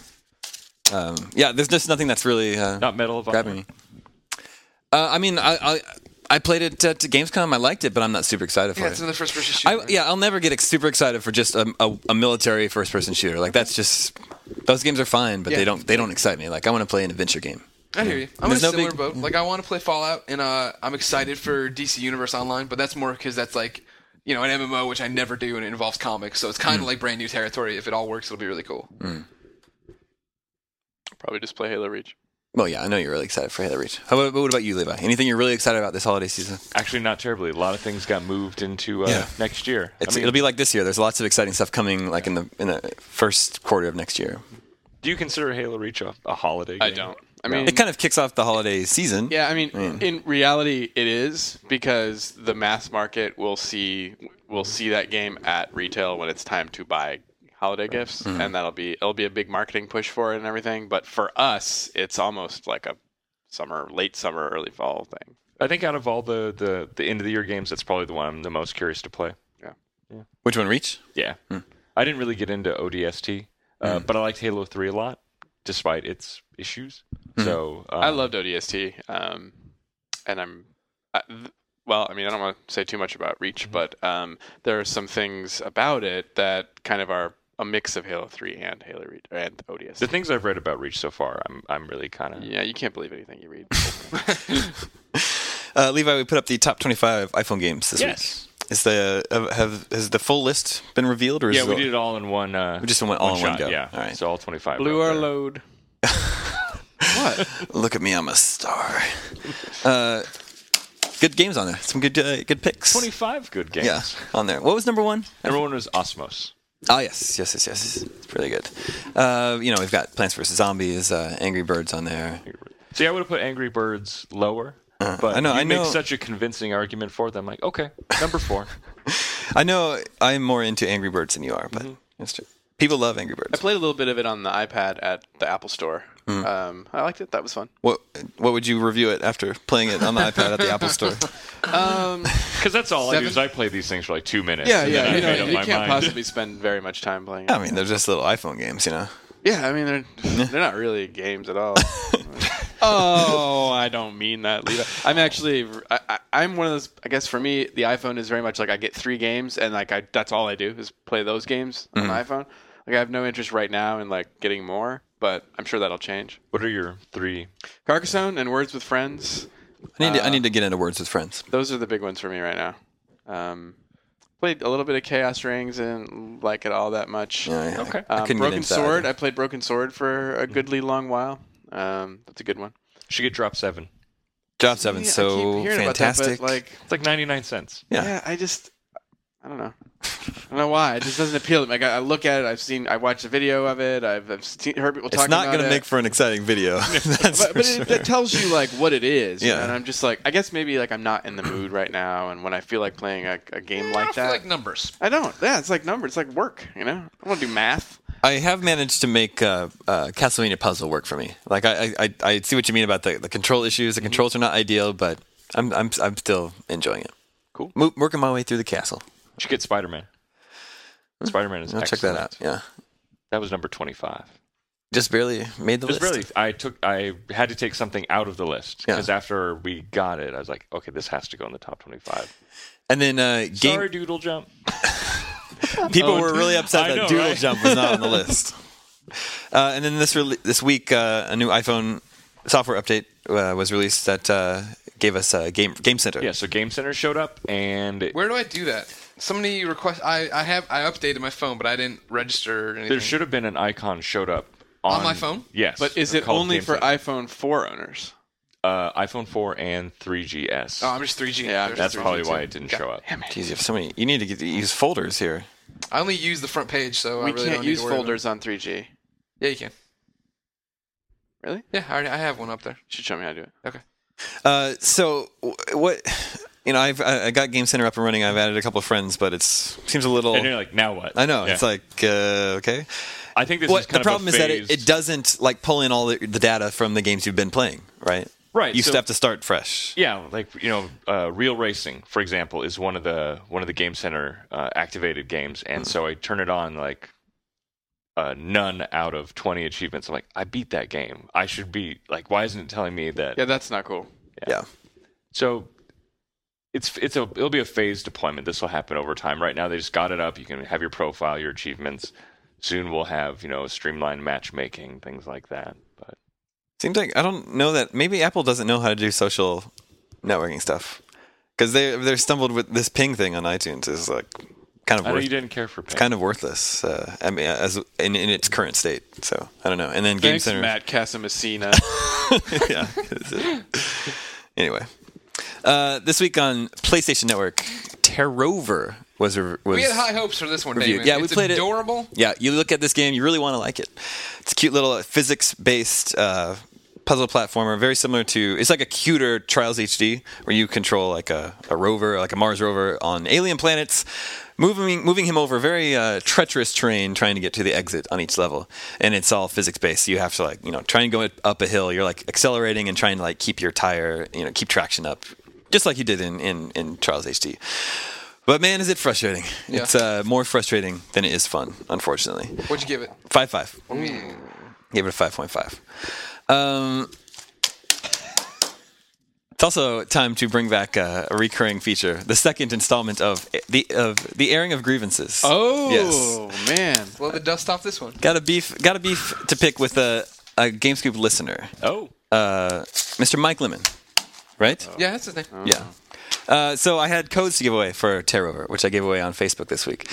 Um, yeah, there's just nothing that's really uh, Not Medal of Honor. grabbing me. Uh, I mean, I, I I played it at Gamescom. I liked it, but I'm not super excited for Yeah, it. it's another first-person shooter. I, right? yeah, I'll never get ex- super excited for just a, a, a military first-person shooter. Like that's just those games are fine, but Yeah. they don't they don't excite me. Like I want to play an adventure game. I hear you. I'm in a There's no similar big- boat. Like I want to play Fallout, and uh, I'm excited for D C Universe Online, but that's more because that's like, you know, an M M O, which I never do, and it involves comics, so it's kind of like brand new territory. If it all works, it'll be really cool. Probably just play Halo Reach. Well, yeah, I know you're really excited for Halo Reach. How about, what about you, Levi? Anything you're really excited about this holiday season? Actually, not terribly. A lot of things got moved into uh, Yeah. next year. It's, I mean, it'll be like this year. There's lots of exciting stuff coming, like in the in the first quarter of next year. do you consider Halo Reach a, a holiday game? I don't. I mean, It kind of kicks off the holiday season. yeah, I mean, Mm. in reality, it is because the mass market will see will see that game at retail when it's time to buy holiday gifts, Mm-hmm. and that'll be it'll be a big marketing push for it and everything. But for us, it's almost like a summer, late summer, early fall thing. I think out of all the, the, the end of the year games, that's probably the one I'm the most curious to play. Which one, Reach? Yeah. I didn't really get into O D S T, uh, but I liked Halo three a lot, despite its issues. So um, I loved O D S T, um, and I'm I, th- well. I mean, I don't want to say too much about Reach, but um, there are some things about it that kind of are a mix of Halo three and Halo Reach and O D S T. the things I've read about Reach so far, I'm I'm really kind of Yeah, you can't believe anything you read. Uh, Levi, we put up the top twenty-five iPhone games this Yes. week. Is the uh, have has the full list been revealed, or is Yeah, we it, did it all in one. Uh, We just went all in one shot, go. Yeah, All right. so all twenty-five. Blue out or there. load? Look at me, I'm a star. Uh, good games on there. Some good uh, good picks. twenty-five good games. Yeah, on there. What was number one? Number one was Osmos. Oh yes, yes, yes, yes. It's really good. Uh, you know, we've got Plants vs Zombies, uh, Angry Birds on there. See, I would have put Angry Birds lower, but I know, you I make know. such a convincing argument for them. Like, okay, number four. I know I'm more into Angry Birds than you are, but it's true. People love Angry I Birds. played a little bit of it on the iPad at the Apple Store. Um, I liked it. That was fun. What what would you review it after playing it on the iPad at the Apple Store? Because that's all I do Seven? is I play these things for like two minutes. Yeah, and yeah. then I You, know, made up you my can't mind. possibly spend very much time playing it. I mean, they're just little iPhone games, you know. Yeah, I mean they're they're not really games at all. Oh, I don't mean that, Levi. I'm actually I, I, I'm one of those. I guess for me, the iPhone is very much like I get three games, and like I that's all I do is play those games on the iPhone. Like I have no interest right now in like getting more, but I'm sure that'll change. What are your three? Carcassonne and Words with Friends. I need to, I need to get into Words with Friends. Those are the big ones for me right now. Um, played a little bit of Chaos Rings and like it all that much. Yeah, yeah. Okay. I Um, couldn't get Broken into that Sword. either. I played Broken Sword for a goodly long while. Um, that's a good one. Should get drop seven. Job seven, Yeah, I so keep hearing about that, but, fantastic. like, It's like ninety-nine cents. Yeah. yeah, I just, I don't know. I don't know why. It just doesn't appeal to me. Like, I, I look at it. I've seen. I watched a video of it. I've, I've seen, heard people it's talking not about going to it. make for an exciting video. That's but, for but sure. it, it tells you like what it is. Yeah. And I'm just like, I guess maybe like I'm not in the mood right now, and when I feel like playing a, a game like I feel that, like numbers. I don't. Yeah, it's like numbers. It's like work. You know, I want to do math. I have managed to make uh, uh, Castlevania Puzzle work for me. Like I, I, I see what you mean about the, the control issues. The controls are not ideal, but I'm, I'm, I'm still enjoying it. Cool. Mo- working my way through the castle. Should get Spider-Man. Spider-Man is I'll check excellent. that out. Yeah, That was number twenty-five. just barely made the Just list. really, I took, I had to take something out of the list Yeah. because after we got it, I was like, okay, this has to go in the top twenty-five. And then uh, game Sorry, Doodle Jump. people Oh, were really upset I that know, Doodle right? Jump was not on the list. Uh, and then this re- this week, uh, a new iPhone software update uh, was released that uh, gave us uh, Game Game Center. Yeah, so Game Center showed up, and it- Where do I do that? Somebody request. I, I have I updated my phone, but I didn't register or anything. there should have been an icon showed up on, On my phone? Yes, But is it called only Game for Center. iPhone four owners? uh, iPhone four and three G S? Oh, I'm just three G. Yeah, There's That's three G probably too. why it didn't Okay. show up. Jeez, you have so many. You need to get, use folders here. I only use the front page, so I We really can't don't need use to worry about folders on three G. it. Yeah, you can. Really? Yeah, I already I have one up there. You should show me how to do it. Okay. Uh, so wh- what? You know, I've I I got Game Center up and running. I've added a couple of friends, but it's seems a little. And you're like, now what? I know Yeah. it's like uh, okay. I think this What is kind the problem of is a that it, phased- it doesn't like pull in all the, the data from the games you've been playing, right? Right, You so- still have to start fresh. Yeah, like you know, uh, Real Racing, for example, is one of the one of the Game Center uh, activated games, and so I turn it on like uh, none out of twenty achievements. I'm like, I beat that game. I should be like, why isn't it telling me that? Yeah, that's not cool. Yeah. So it's it's a it'll be a phased deployment. This will happen over time. Right now, they just got it up. You can have your profile, your achievements. Soon we'll have, you know, streamlined matchmaking, things like that. But Seems like I don't know that maybe Apple doesn't know how to do social networking stuff because they they're stumbled with this ping thing on iTunes is like kind of I know worth, you didn't care for Ping. kind of worthless. Uh, I mean, as in, in its current state. So I don't know. And then Game Thanks, Center. Matt Casamassina. Yeah. that's it. Anyway, uh, this week on PlayStation Network, Terrover was was. We had high hopes for this one, reviewed. David. Yeah, we it's played it. adorable. Yeah, you look at this game, you really want to like it. It's a cute little physics-based uh, puzzle platformer, very similar to. It's like a cuter Trials H D, where you control like a, a rover, like a Mars rover on alien planets, moving moving him over very uh, treacherous terrain, trying to get to the exit on each level. And it's all physics-based. So you have to like you know try and go up a hill. You're like accelerating and trying to like keep your tire, you know, keep traction up, just like you did in in, in Trials H D. But man, is it frustrating. Yeah. It's uh, more frustrating than it is fun, unfortunately. What'd you give it? five point five. Gave it a five point five. Um, it's also time to bring back uh, a recurring feature, the second installment of the of the airing of grievances. Oh, Yes. man. Blow the dust off this one. Got a beef got a beef to pick with a, a GameScoop listener. Oh. Uh, Mister Mike Lemon. Right? Yeah, that's his name. Yeah. Uh, so I had codes to give away for Terrover, which I gave away on Facebook this week.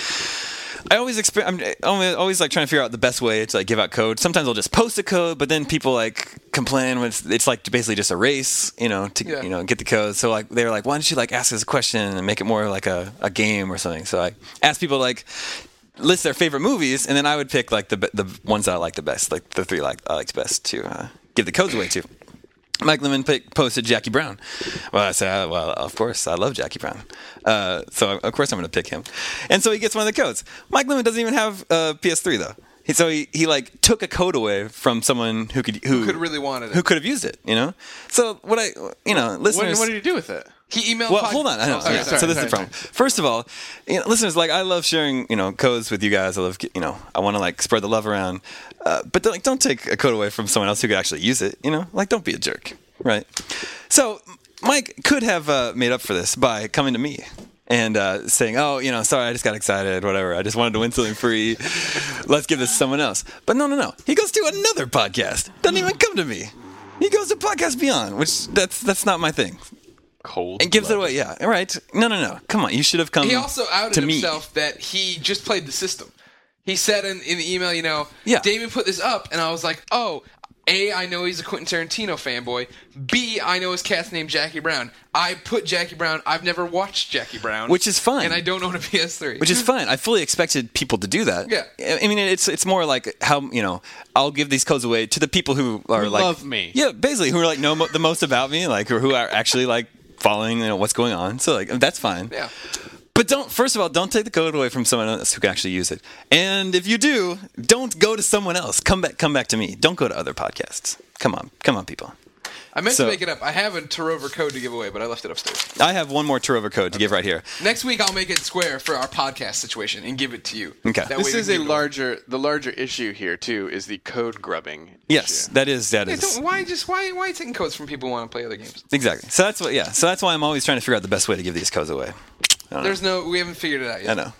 I always exper- I'm always, always like trying to figure out the best way to like give out code. Sometimes I'll just post a code, but then people like complain when it's, it's like basically just a race, you know, to Yeah. you know get the code. So like they were like, why don't you like ask us a question and make it more like a, a game or something? So I asked people like list their favorite movies, and then I would pick like the the ones that I like the best, like the three like I liked best to uh, give the codes away to. Mike Lemon pick, posted Jackie Brown. Well, I said, uh, well, of course, I love Jackie Brown. Uh, so, of course, I'm going to pick him. And so he gets one of the codes. Mike Lemon doesn't even have a P S three, though. He, so he, he, like, took a code away from someone who could who, Who could really wanted it. Who could have used it, you know? So, what I, you know, What, listeners... what did he do with it? He emailed. Well, pod- hold on. I know. Oh, sorry, Yeah, sorry, so this sorry, is the problem. First of all, you know, listeners, like I love sharing, you know, codes with you guys. I love, you know, I want to like spread the love around. Uh, but like, don't take a code away from someone else who could actually use it. You know, like don't be a jerk, right? So Mike could have uh, made up for this by coming to me and uh, saying, "Oh, you know, sorry, I just got excited. Whatever. I just wanted to win something free. Let's give this to someone else." But no, no, no. He goes to another podcast. Doesn't even come to me. He goes to Podcast Beyond, which that's that's not my thing. Cold. And gives it away, yeah. All right. No, no, no. Come on. You should have come He also outed to me. himself that he just played the system. He said in, in the email, you know, Yeah. Damon put this up, and I was like, oh, A, I know he's a Quentin Tarantino fanboy. B, I know his cat's named Jackie Brown. I put Jackie Brown. I've never watched Jackie Brown. Which is fine. And I don't own a P S three. Which is fine. I fully expected people to do that. Yeah. I I mean, it's it's more like how, you know, I'll give these codes away to the people who are Who like... love me. Yeah, basically, who are like know mo- the most about me, like, or who are actually like following, you know, what's going on. So, like, that's fine. Yeah. But don't, first of all, don't take the code away from someone else who can actually use it. And if you do, don't go to someone else. Come back, come back to me. Don't go to other podcasts. Come on, come on, people. I meant So- to make it up. I have a Terrover code to give away, but I left it upstairs. I have one more Terrover code to give right here. Next week, I'll make it square for our podcast situation and give it to you. Okay. That This way we is can a give it away. larger, the larger issue here too is the code grubbing. Yes, issue. that is that Yeah, is don't, why just why why are you taking codes from people who want to play other games? exactly. So that's what. Yeah. So that's why I'm always trying to figure out the best way to give these codes away. There's no, we haven't figured it out yet. I know.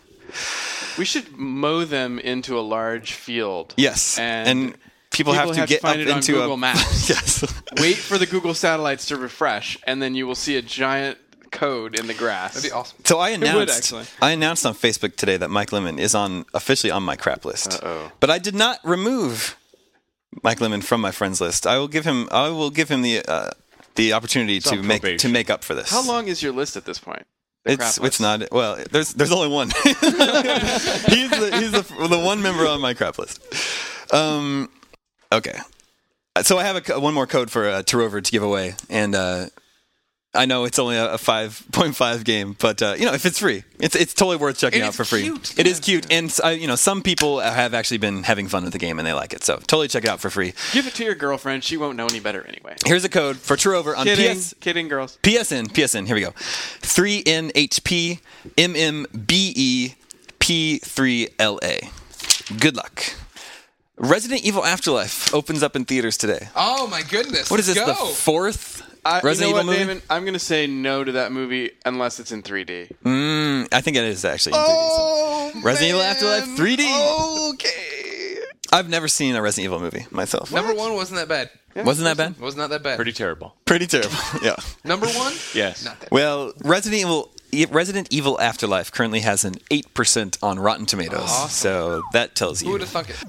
We should mow them into a large field. Yes, and, and people, have to get find up it on into Google a Maps. yes. Wait for the Google satellites to refresh, and then you will see a giant code in the grass. That'd be awesome. So I would, announced actually. I announced on Facebook today that Mike Lemon is on officially on my crap list. Uh-oh. But I did not remove Mike Lemon from my friends list. I will give him I will give him the uh, the opportunity to on make to probation. make up for this. How long is your list at this point? The It's crap it's list? not well. There's there's only one. he's the, he's the, the one member on my crap list. Um, okay, so I have a, co- one more code for uh, Terrover to give away, and uh, I know it's only a, a five point five game, but uh, you know if it's free, it's it's totally worth checking And out it's for free. cute. It is cute, and uh, you know some people have actually been having fun with the game and they like it, so totally check it out for free. Give it to your girlfriend. She won't know any better anyway. Here's a code for Terrover on Kidding, P S. kidding, girls. P S N, P S N, here we go. three N H P M M B E P three L A. Good luck. Resident Evil Afterlife opens up in theaters today. Oh my goodness! What is let's this, go. the fourth I, Resident you know Evil what, movie? Damon? I'm gonna say no to that movie unless it's in three D. Mm, I think it is actually in Oh, three D. So. Resident Evil man. Afterlife three D. Okay. I've never seen a Resident Evil movie myself. Number one wasn't that bad. Wasn't that bad? Was not that bad. Pretty terrible. Pretty terrible. Yeah. Number one? Yes. Not that Well, Resident Evil Resident Evil Afterlife currently has an eight percent on Rotten Tomatoes. Awesome. So that tells Who you. would have thunk it?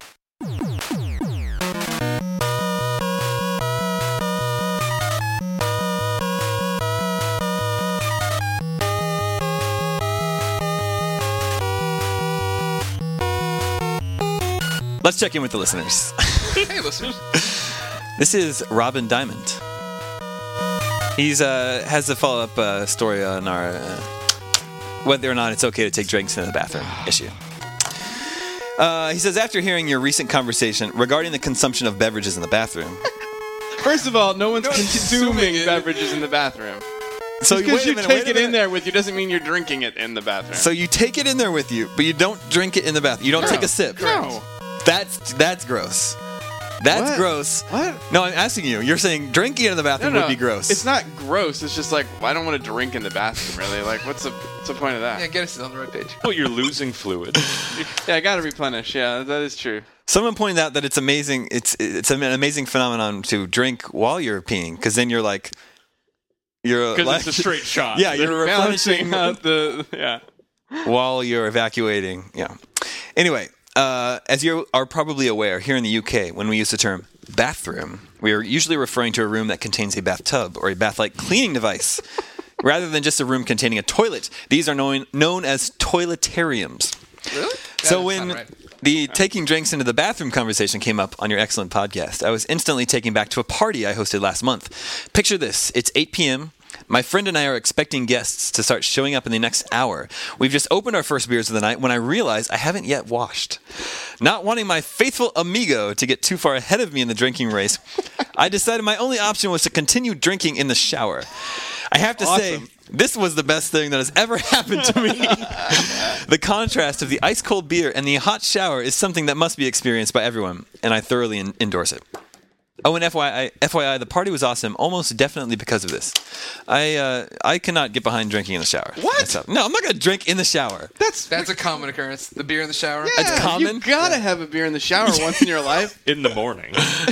Let's check in with the listeners. Hey, listeners. This is Robin Diamond. He's uh, has a follow-up uh, story on our uh, whether or not it's okay to take drinks in the bathroom issue. Uh, he says, after hearing your recent conversation regarding the consumption of beverages in the bathroom. First of all, no one's consuming consuming it. beverages in the bathroom. So Because wait a you minute, take wait a it in minute. there with you doesn't mean you're drinking it in the bathroom. So you take it in there with you, but you don't drink it in the bathroom. You don't No. take a sip. No. That's that's gross. That's What? gross. What? No, I'm asking you. You're saying drinking it in the No, bathroom no, would be gross. It's not gross. It's just like I don't want to drink in the bathroom. Really, like what's the what's the point of that? Yeah, get us on the right page. Well, you're losing fluid. Yeah, I gotta replenish. Yeah, that is true. Someone pointed out that it's amazing. It's it's an amazing phenomenon to drink while you're peeing, because then you're like, you're Because like, it's a straight shot. Yeah, you're Balancing replenishing out the yeah. while you're evacuating. Yeah. Anyway, uh, as you are probably aware, here in the U K, when we use the term bathroom, we are usually referring to a room that contains a bathtub or a bath-like cleaning device, rather than just a room containing a toilet. These are known known as toiletariums. Really? So That when sound right. the taking drinks into the bathroom conversation came up on your excellent podcast, I was instantly taken back to a party I hosted last month. Picture this. It's eight p.m. My friend and I are expecting guests to start showing up in the next hour. We've just opened our first beers of the night when I realize I haven't yet washed. Not wanting my faithful amigo to get too far ahead of me in the drinking race, I decided my only option was to continue drinking in the shower. I have to say, this was the best thing that has ever happened to me. The contrast of the ice-cold beer and the hot shower is something that must be experienced by everyone, and I thoroughly en- endorse it. Oh, and F Y I, F Y I, the party was awesome, almost definitely because of this. I uh, I cannot get behind drinking in the shower. What? Myself. No, I'm not going to drink in the shower. That's That's a common occurrence. The beer in the shower. It's common? You gotta have a beer in the shower once in your life. In the morning.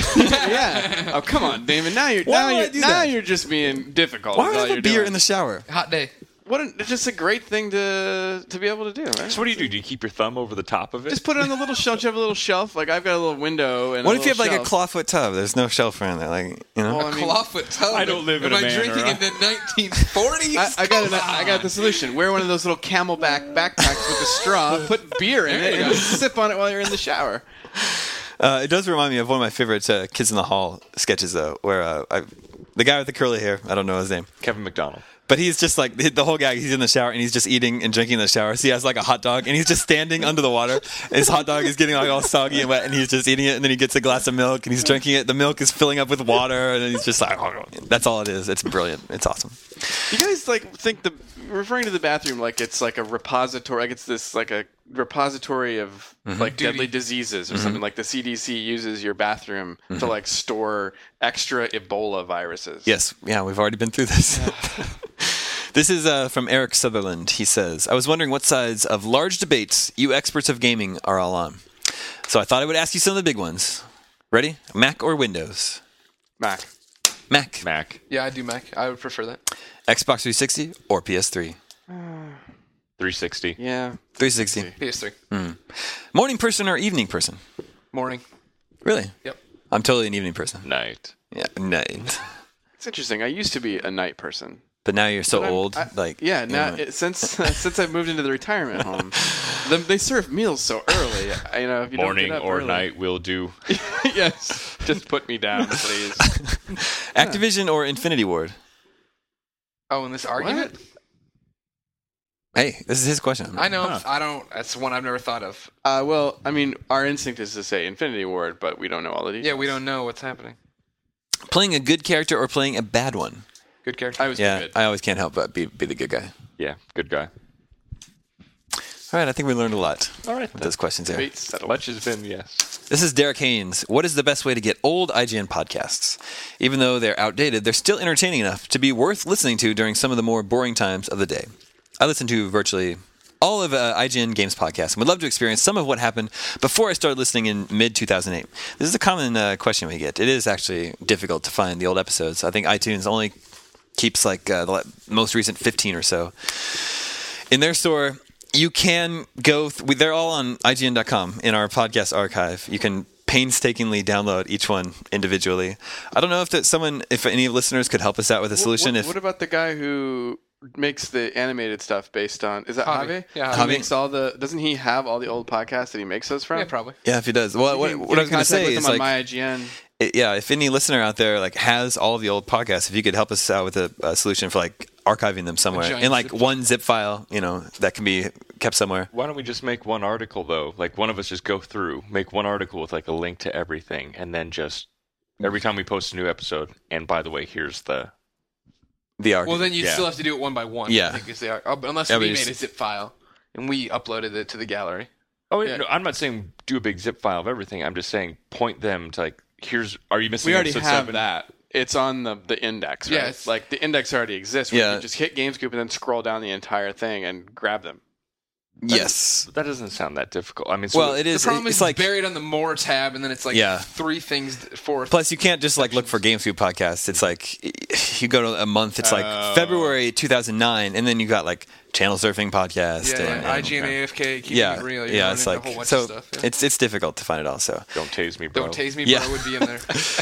Yeah. Oh come on, Damon. Now you're Why now would I you're do now that? you're just being difficult. Why is would I all have a you're beer doing. in the shower? Hot day. What? An, it's just a great thing to to be able to do, right? So what do you do? Do you keep your thumb over the top of it? Just put it on the little shelf. You have a little shelf. Like I've got a little window. And What a if you have little like a shelf. clawfoot tub? There's no shelf around there, like you know. Well, I mean, Clawfoot tub. I don't live Am in a I manor, drinking huh? in the nineteen forties? I, I got an, I got the solution. Wear one of those little Camelback backpacks with a straw. Put beer in it and just sip on it while you're in the shower. Uh, it does remind me of one of my favorite uh, Kids in the Hall sketches, though, where uh, I, the guy with the curly hair, I don't know his name, Kevin McDonald. but he's just like the whole guy. He's in the shower and he's just eating and drinking in the shower. So he has like a hot dog and he's just standing under the water. And his hot dog is getting like all soggy and wet, and he's just eating it. And then he gets a glass of milk and he's drinking it. The milk is filling up with water, and he's just like, that's all it is. It's brilliant. It's awesome. You guys like think the referring to the bathroom like it's like a repository, like it's this like a repository of like deadly diseases or something. Like the C D C uses your bathroom to like store extra Ebola viruses. Yes, yeah, we've already been through this. This is uh, from Eric Sutherland. He says, I was wondering what sides of large debates you experts of gaming are all on. So I thought I would ask you some of the big ones. Ready? Mac or Windows? Mac. Mac. Mac. Yeah, I do Mac. I would prefer that. Xbox three sixty or P S three? three sixty. Yeah. three sixty. P S three. Morning person or evening person? Morning. Really? Yep. I'm totally an evening person. Night. Yeah, night. It's interesting. I used to be a night person. But now you're so But I'm- old. I- like yeah, you now know. it, since since I've moved into the retirement home, them, they serve meals so early. I- You know, if you Morning don't get up or early- night will do. Yes, just put me down, please. Activision or Infinity Ward? Oh, in this argument? Hey, this is his question. I know. Huh. I don't. That's one I've never thought of. Uh, well, I mean, our instinct is to say Infinity Ward, but we don't know all the details. Yeah, we don't know what's happening. Playing a good character or playing a bad one? Good character. I was Yeah, good. I always can't help but be be the good guy. Yeah, good guy. All All right, I think we learned a lot All right. with those questions there. Debate settled. Much has been, yes. This is Derek Haynes. What is the best way to get old I G N podcasts? Even though they're outdated, they're still entertaining enough to be worth listening to during some of the more boring times of the day. I listen to virtually all of uh, I G N Games podcasts and would love to experience some of what happened before I started listening in mid two thousand eight. This is a common uh, question we get. It is actually difficult to find the old episodes. I think iTunes only keeps like uh, the most recent fifteen or so. In their store, you can go, th- they're all on I G N dot com in our podcast archive. You can painstakingly download each one individually. I don't know if that someone, if any listeners could help us out with a solution. What, if what about the guy who makes the animated stuff based on? Is that Javi. Javi? Yeah, He Javi. makes all the. Doesn't he have all the old podcasts that he makes those from? Yeah, probably. Yeah, if he does. Well, what, You can what I was get in going to contact say with is him on like, my I G N. it- yeah, if any listener out there like has all of the old podcasts, if you could help us out with a, a solution for like archiving them somewhere giant in like zip one zip file, you know, that can be kept somewhere. Why don't we just make one article, though? Like, one of us just go through, make one article with, like, a link to everything, and then just, every time we post a new episode, and by the way, here's the... The archive. Well, then you Yeah. still have to do it one by one. Yeah. I think is the, uh, unless Yeah, we but made just- a zip file and we uploaded it to the gallery. Oh, Yeah. no, I'm not saying do a big zip file of everything. I'm just saying point them to, like, here's, are you missing We already episode have seven? that. It's on the, the index, right? Yeah, it's- Like the index already exists. Where Yeah. You can just hit GameScoop and then scroll down the entire thing and grab them. yes. That doesn't sound that difficult. I mean, so Well, it The is. problem It's is like it's buried on the more tab, and then it's like Yeah. three things, four. Plus, you can't just like look for GameScoop podcasts. It's like you go to a month. It's like Oh. February two thousand nine, and then you got like Channel Surfing podcast. yeah, and, and- I G N A F K, keeping yeah, it real. You're yeah. running It's a like whole bunch so. of stuff. Yeah. It's it's difficult to find it all. So don't tase me, bro. Don't tase me, Yeah. bro. Would be in there.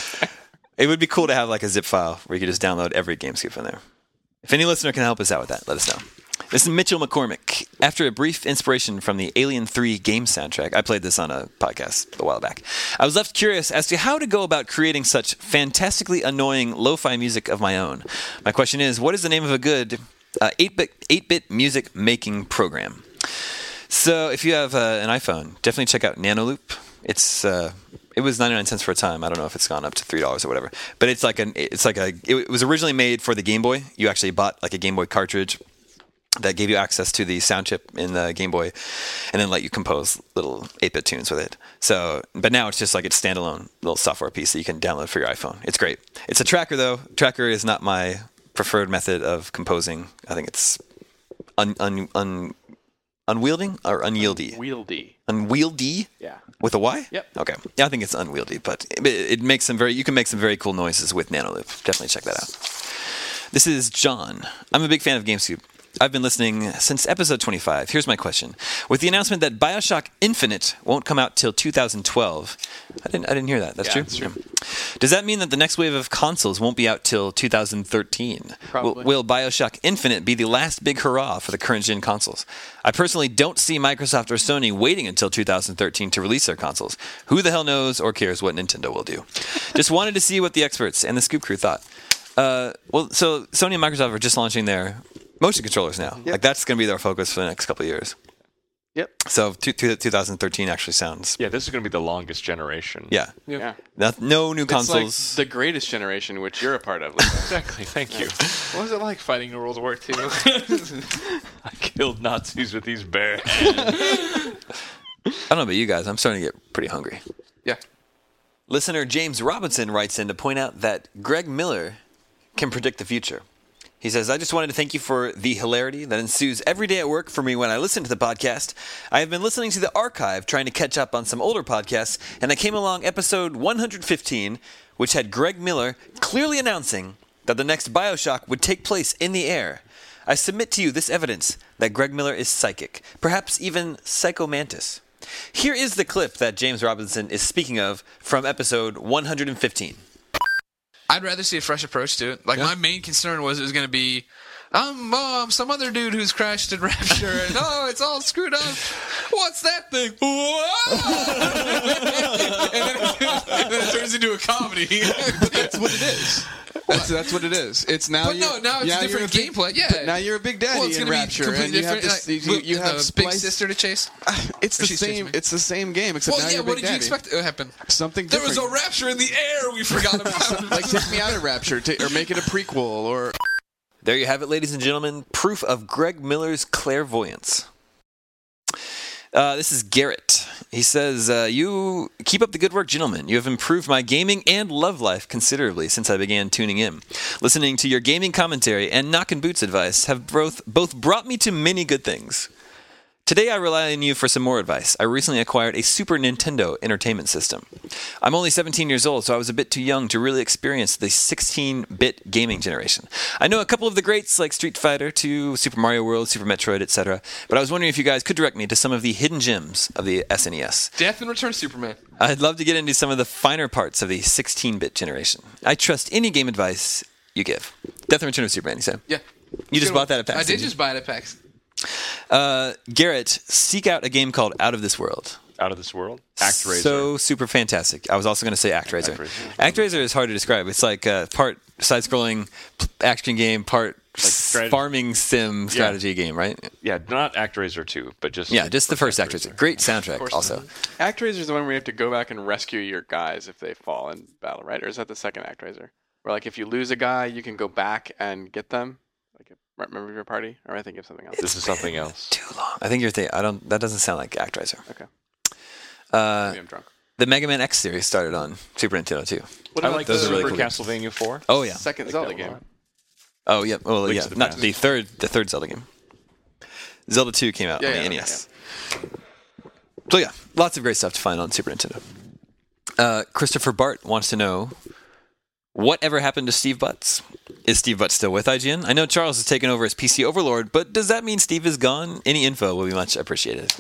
it would be cool to have like a zip file where you could just download every GameScoop in there. If any listener can help us out with that, let us know. This is Mitchell McCormick. After a brief inspiration from the Alien three game soundtrack, I played this on a podcast a while back. I was left curious as to how to go about creating such fantastically annoying lo-fi music of my own. My question is, what is the name of a good uh, eight-bit eight-bit music making program? So if you have uh, an iPhone, definitely check out Nanoloop. It's uh, it was ninety-nine cents for a time. I don't know if it's gone up to three dollars or whatever. But it's like an it's like a it was originally made for the Game Boy. You actually bought like a Game Boy cartridge that gave you access to the sound chip in the Game Boy, and then let you compose little eight-bit tunes with it. So, but now it's just like it's standalone little software piece that you can download for your iPhone. It's great. It's a tracker though. Tracker is not my preferred method of composing. I think it's un, un, un, unwielding or unyieldy. Wieldy. Unwieldy. Yeah. With a Y? Yep. Okay. Yeah, I think it's unwieldy, but it, it makes some very. You can make some very cool noises with Nanoloop. Definitely check that out. This is John. I'm a big fan of GameScoop. I've been listening since episode twenty-five. Here's my question: with the announcement that BioShock Infinite won't come out till two thousand twelve, I didn't. I didn't hear that. That's Yeah, true. that's true. Yeah. Does that mean that the next wave of consoles won't be out till two thousand thirteen? Probably. Will, will BioShock Infinite be the last big hurrah for the current gen consoles? I personally don't see Microsoft or Sony waiting until two thousand thirteen to release their consoles. Who the hell knows or cares what Nintendo will do? Just wanted to see what the experts and the Scoop crew thought. Uh, well, so Sony and Microsoft are just launching their motion controllers now. Yep. Like that's going to be their focus for the next couple of years. Yep. So two, two, twenty thirteen actually sounds. Yeah, this is going to be the longest generation. Yeah. Yeah. No, no new It's consoles. like the greatest generation, which you're a part of. Lisa. Exactly. Thank you. What was it like fighting in World War Two? I killed Nazis with these bare hands. I don't know about you guys. I'm starting to get pretty hungry. Yeah. Listener James Robinson writes in to point out that Greg Miller can predict the future. He says, I just wanted to thank you for the hilarity that ensues every day at work for me when I listen to the podcast. I have been listening to the archive trying to catch up on some older podcasts, and I came along episode one hundred fifteen, which had Greg Miller clearly announcing that the next BioShock would take place in the air. I submit to you this evidence that Greg Miller is psychic, perhaps even psychomantis. Here is the clip that James Robinson is speaking of from episode one hundred fifteen. I'd rather see a fresh approach to it. Like, my main concern was it was going to be, um, um, some other dude who's crashed in Rapture, and oh, it's all screwed up. What's that thing? and, then it, and then it turns into a comedy. That's what it is. That's, that's what it is. It's now. But you, no, now it's yeah, different you're a big- gameplay. Yeah. but now you're a big daddy well, it's in gonna Rapture, be completely and you have different. this. like, You, you have the big splice- sister to chase. It's the She's same. chasing me. It's the same game, except Well, now yeah. you're a What big did you daddy. expect to happen? Something There different. was a rapture in the air. We forgot about. like take me out of Rapture, ta- or make it a prequel, or There you have it, ladies and gentlemen. Proof of Greg Miller's clairvoyance. Uh, this is Garrett. He says, uh, you keep up the good work, gentlemen. You have improved my gaming and love life considerably since I began tuning in. Listening to your gaming commentary and knockin' boots advice have both, both brought me to many good things. Today I rely on you for some more advice. I recently acquired a Super Nintendo Entertainment System. I'm only seventeen years old, so I was a bit too young to really experience the sixteen-bit gaming generation. I know a couple of the greats like Street Fighter two, Super Mario World, Super Metroid, et cetera, but I was wondering if you guys could direct me to some of the hidden gems of the S N E S. Death and Return of Superman. I'd love to get into some of the finer parts of the sixteen-bit generation. I trust any game advice you give. Death and Return of Superman, you said? Yeah. You just bought that at PAX? I did just buy it at PAX. Uh, Garrett, seek out a game called Out of This World. Out of This World? ActRaiser. So super fantastic. I was also going to say ActRaiser. ActRaiser. ActRaiser is hard to describe. It's like uh, part side-scrolling action game, part strat- farming sim strategy game, right? Yeah, not ActRaiser two, but just Yeah, just the first ActRaiser. Great soundtrack also. ActRaiser is the one where you have to go back and rescue your guys if they fall in battle, right? Or is that the second ActRaiser? Where like if you lose a guy, you can go back and get them. Like a member of your party, or I think of something else. This is something else. Too long. I think you're thinking. I don't. That doesn't sound like ActRaiser. Okay. Uh, Maybe I'm drunk. the Mega Man X series started on Super Nintendo too. What I about like the Those are really Super cool Castlevania four. Oh yeah. second Like Zelda that a game? lot. Oh yeah. Well Links yeah. to the Not Past. the third. The third Zelda game. Zelda two came out Yeah, on yeah, the okay, N E S. So yeah, lots of great stuff to find on Super Nintendo. Uh, Christopher Bart wants to know, whatever happened to Steve Butts? Is Steve Butts still with I G N? I know Charles has taken over as P C overlord, but does that mean Steve is gone? Any info will be much appreciated.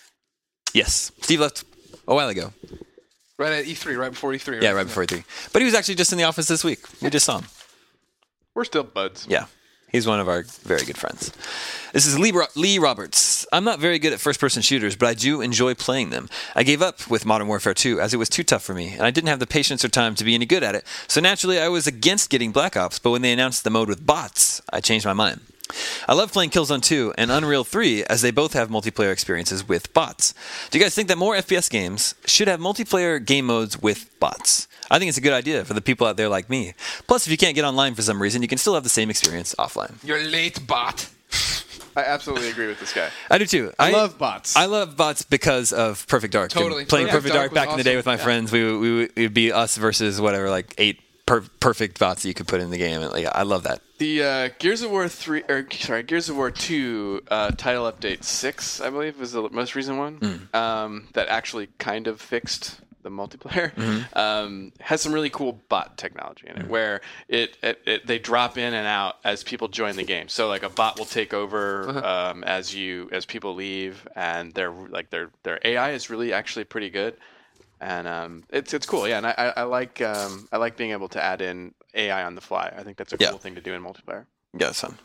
Yes, Steve left a while ago. Right at E three, right before E three. Yeah, right before E three. But he was actually just in the office this week. We just saw him. We're still buds. Yeah, he's one of our very good friends. This is Lee, Ro- Lee Roberts. I'm not very good at first-person shooters, but I do enjoy playing them. I gave up with Modern Warfare two as it was too tough for me, and I didn't have the patience or time to be any good at it. So naturally, I was against getting Black Ops, but when they announced the mode with bots, I changed my mind. I love playing Killzone two and Unreal three as they both have multiplayer experiences with bots. Do you guys think that more F P S games should have multiplayer game modes with bots? I think it's a good idea for the people out there like me. Plus, if you can't get online for some reason, you can still have the same experience offline. You're late, bot. I absolutely agree with this guy. I do too. I love bots. I love bots because of Perfect Dark. Totally. And playing Perfect Perfect Dark, Dark was back in the day awesome. with my Yeah. friends, we, we, we it would be us versus whatever, like eight per- perfect bots that you could put in the game. And, like, I love that. The uh, Gears of War three, or sorry, Gears of War two uh, title update six, I believe, was the most recent one Mm. um, that actually kind of fixed the multiplayer. Mm-hmm. Um, has some really cool bot technology in it, where it, it, it they drop in and out as people join the game. So like a bot will take over um, as you as people leave, and their like their their A I is really actually pretty good. And um, it's it's cool, yeah. And I, I, I like um, I like being able to add in A I on the fly. I think that's a Yeah. cool thing to do in multiplayer. Yeah, it's fun.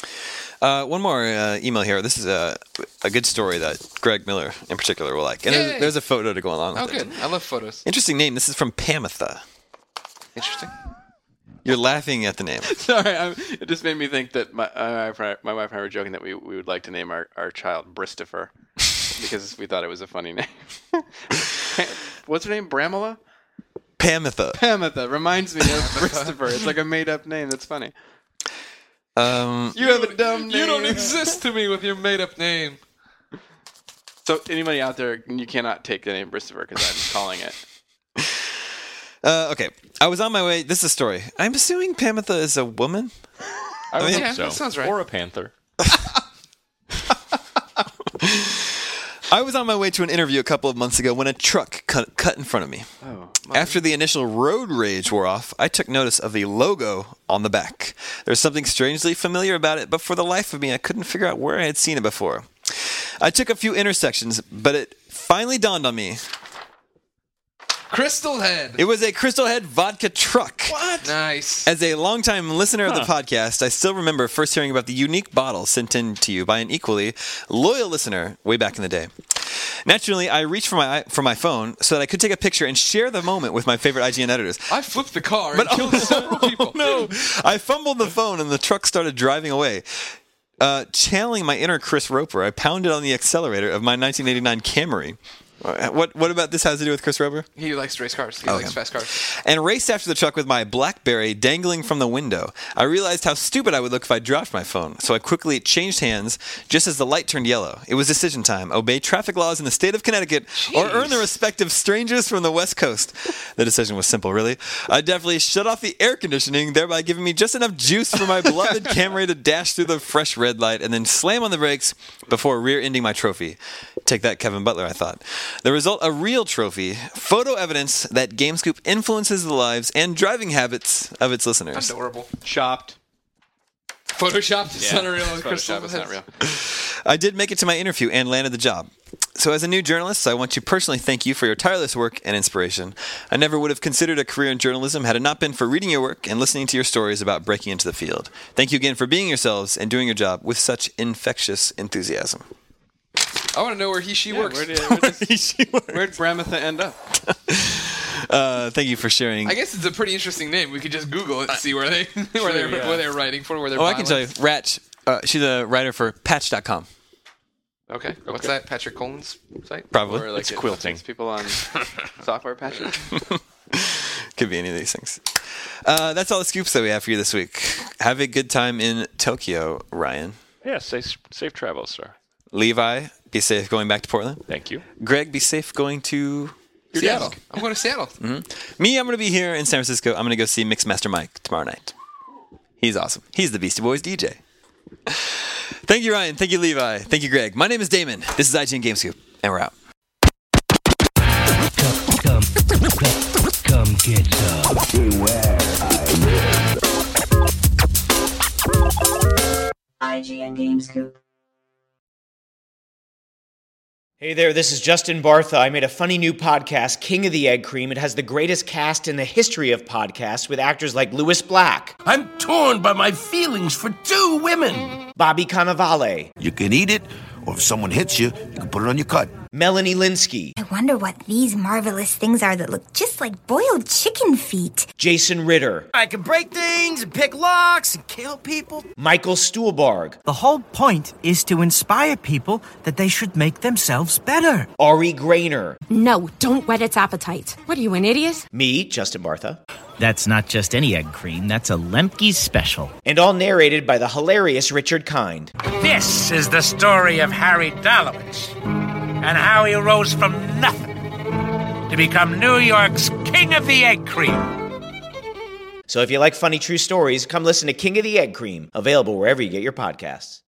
Uh, one more uh, email here. This is a, a good story that Greg Miller in particular will like. And Yay. there's, there's a photo to go along with Oh, it. good. I love photos. Interesting name. This is from Pamitha. Interesting. You're laughing at the name. Sorry, I'm, it just made me think that my uh, my wife and I were joking that we, we would like to name our, our child Bristifer because we thought it was a funny name. What's her name? Bramala? Pamitha. Pamitha reminds me of Bristifer. It's like a made up name. That's funny. Um, You have a dumb name. You don't exist to me with your made-up name. So anybody out there, you cannot take the name Bristifer because I'm calling it. uh, okay. I was on my way. This is a story. I'm assuming Pamitha is a woman. I would mean- hope Yeah, so. that sounds right. Or a panther. I was on my way to an interview a couple of months ago when a truck cut, cut in front of me. Oh, After the initial road rage wore off, I took notice of the logo on the back. There's something strangely familiar about it, but for the life of me, I couldn't figure out where I had seen it before. I took a few intersections, but it finally dawned on me. Crystal Head. It was a Crystal Head vodka truck. What? Nice. As a longtime listener of the podcast, I still remember first hearing about the unique bottle sent in to you by an equally loyal listener way back in the day. Naturally, I reached for my for my phone so that I could take a picture and share the moment with my favorite I G N editors. I flipped the car But- and killed several people. No, I fumbled the phone and the truck started driving away. Uh, channeling my inner Chris Roper, I pounded on the accelerator of my nineteen eighty-nine Camry. What What about this has to do with Chris Rober? He likes to race cars. He Oh, likes yeah. fast cars. And raced after the truck with my BlackBerry dangling from the window. I realized how stupid I would look if I dropped my phone, so I quickly changed hands just as the light turned yellow. It was decision time. Obey traffic laws in the state of Connecticut or earn the respect of strangers from the West Coast. The decision was simple, really. I definitely shut off the air conditioning, thereby giving me just enough juice for my beloved Camry to dash through the fresh red light and then slam on the brakes before rear-ending my trophy. Take that, Kevin Butler, I thought. The result, a real trophy, photo evidence that GameScoop influences the lives and driving habits of its listeners. That's adorable. Shopped. Photoshopped. It's Yeah, not real. it's Crystal Photoshop, it's not real. I did make it to my interview and landed the job. So as a new journalist, I want to personally thank you for your tireless work and inspiration. I never would have considered a career in journalism had it not been for reading your work and listening to your stories about breaking into the field. Thank you again for being yourselves and doing your job with such infectious enthusiasm. I want to know where he, she Yeah, works. where did, where did, where'd Bramitha end up? Uh, thank you for sharing. I guess it's a pretty interesting name. We could just Google it and see where they where they're yeah. where they're writing for, where they're. Oh, I can tell you. pilots. Ratch, uh, she's a writer for Patch dot com. Okay. What's that? Patrick Colin's site? Probably. Or like It's it quilting. puts people on software patches. Could be any of these things. Uh, that's all the scoops that we have for you this week. Have a good time in Tokyo, Ryan. Yeah, safe, safe travels, sir. Levi, be safe going back to Portland. Thank you. Greg, be safe going to Seattle. desk. I'm going to Seattle. Me, I'm going to be here in San Francisco. I'm going to go see Mixmaster Mike tomorrow night. He's awesome. He's the Beastie Boys D J. Thank you, Ryan. Thank you, Levi. Thank you, Greg. My name is Damon. This is I G N GameScoop, and we're out. Come, come, come, come get some. Beware, I live. I G N GameScoop. Hey there, this is Justin Bartha. I made a funny new podcast, King of the Egg Cream. It has the greatest cast in the history of podcasts with actors like Louis Black, I'm torn by my feelings for two women. Bobby Cannavale, You can eat it, or if someone hits you, you can put it on your cut. Melanie Linsky, I wonder what these marvelous things are that look just like boiled chicken feet. Jason Ritter, I can break things and pick locks and kill people. Michael Stuhlbarg, The whole point is to inspire people that they should make themselves better. Ari Grainer, No, don't whet its appetite. What are you, an idiot? me, Justin Bartha, That's not just any egg cream, that's a Lemke's special. and all narrated by the hilarious Richard Kind. This is the story of Harry Dalowitz and how he rose from nothing to become New York's King of the Egg Cream. So if you like funny true stories, come listen to King of the Egg Cream, available wherever you get your podcasts.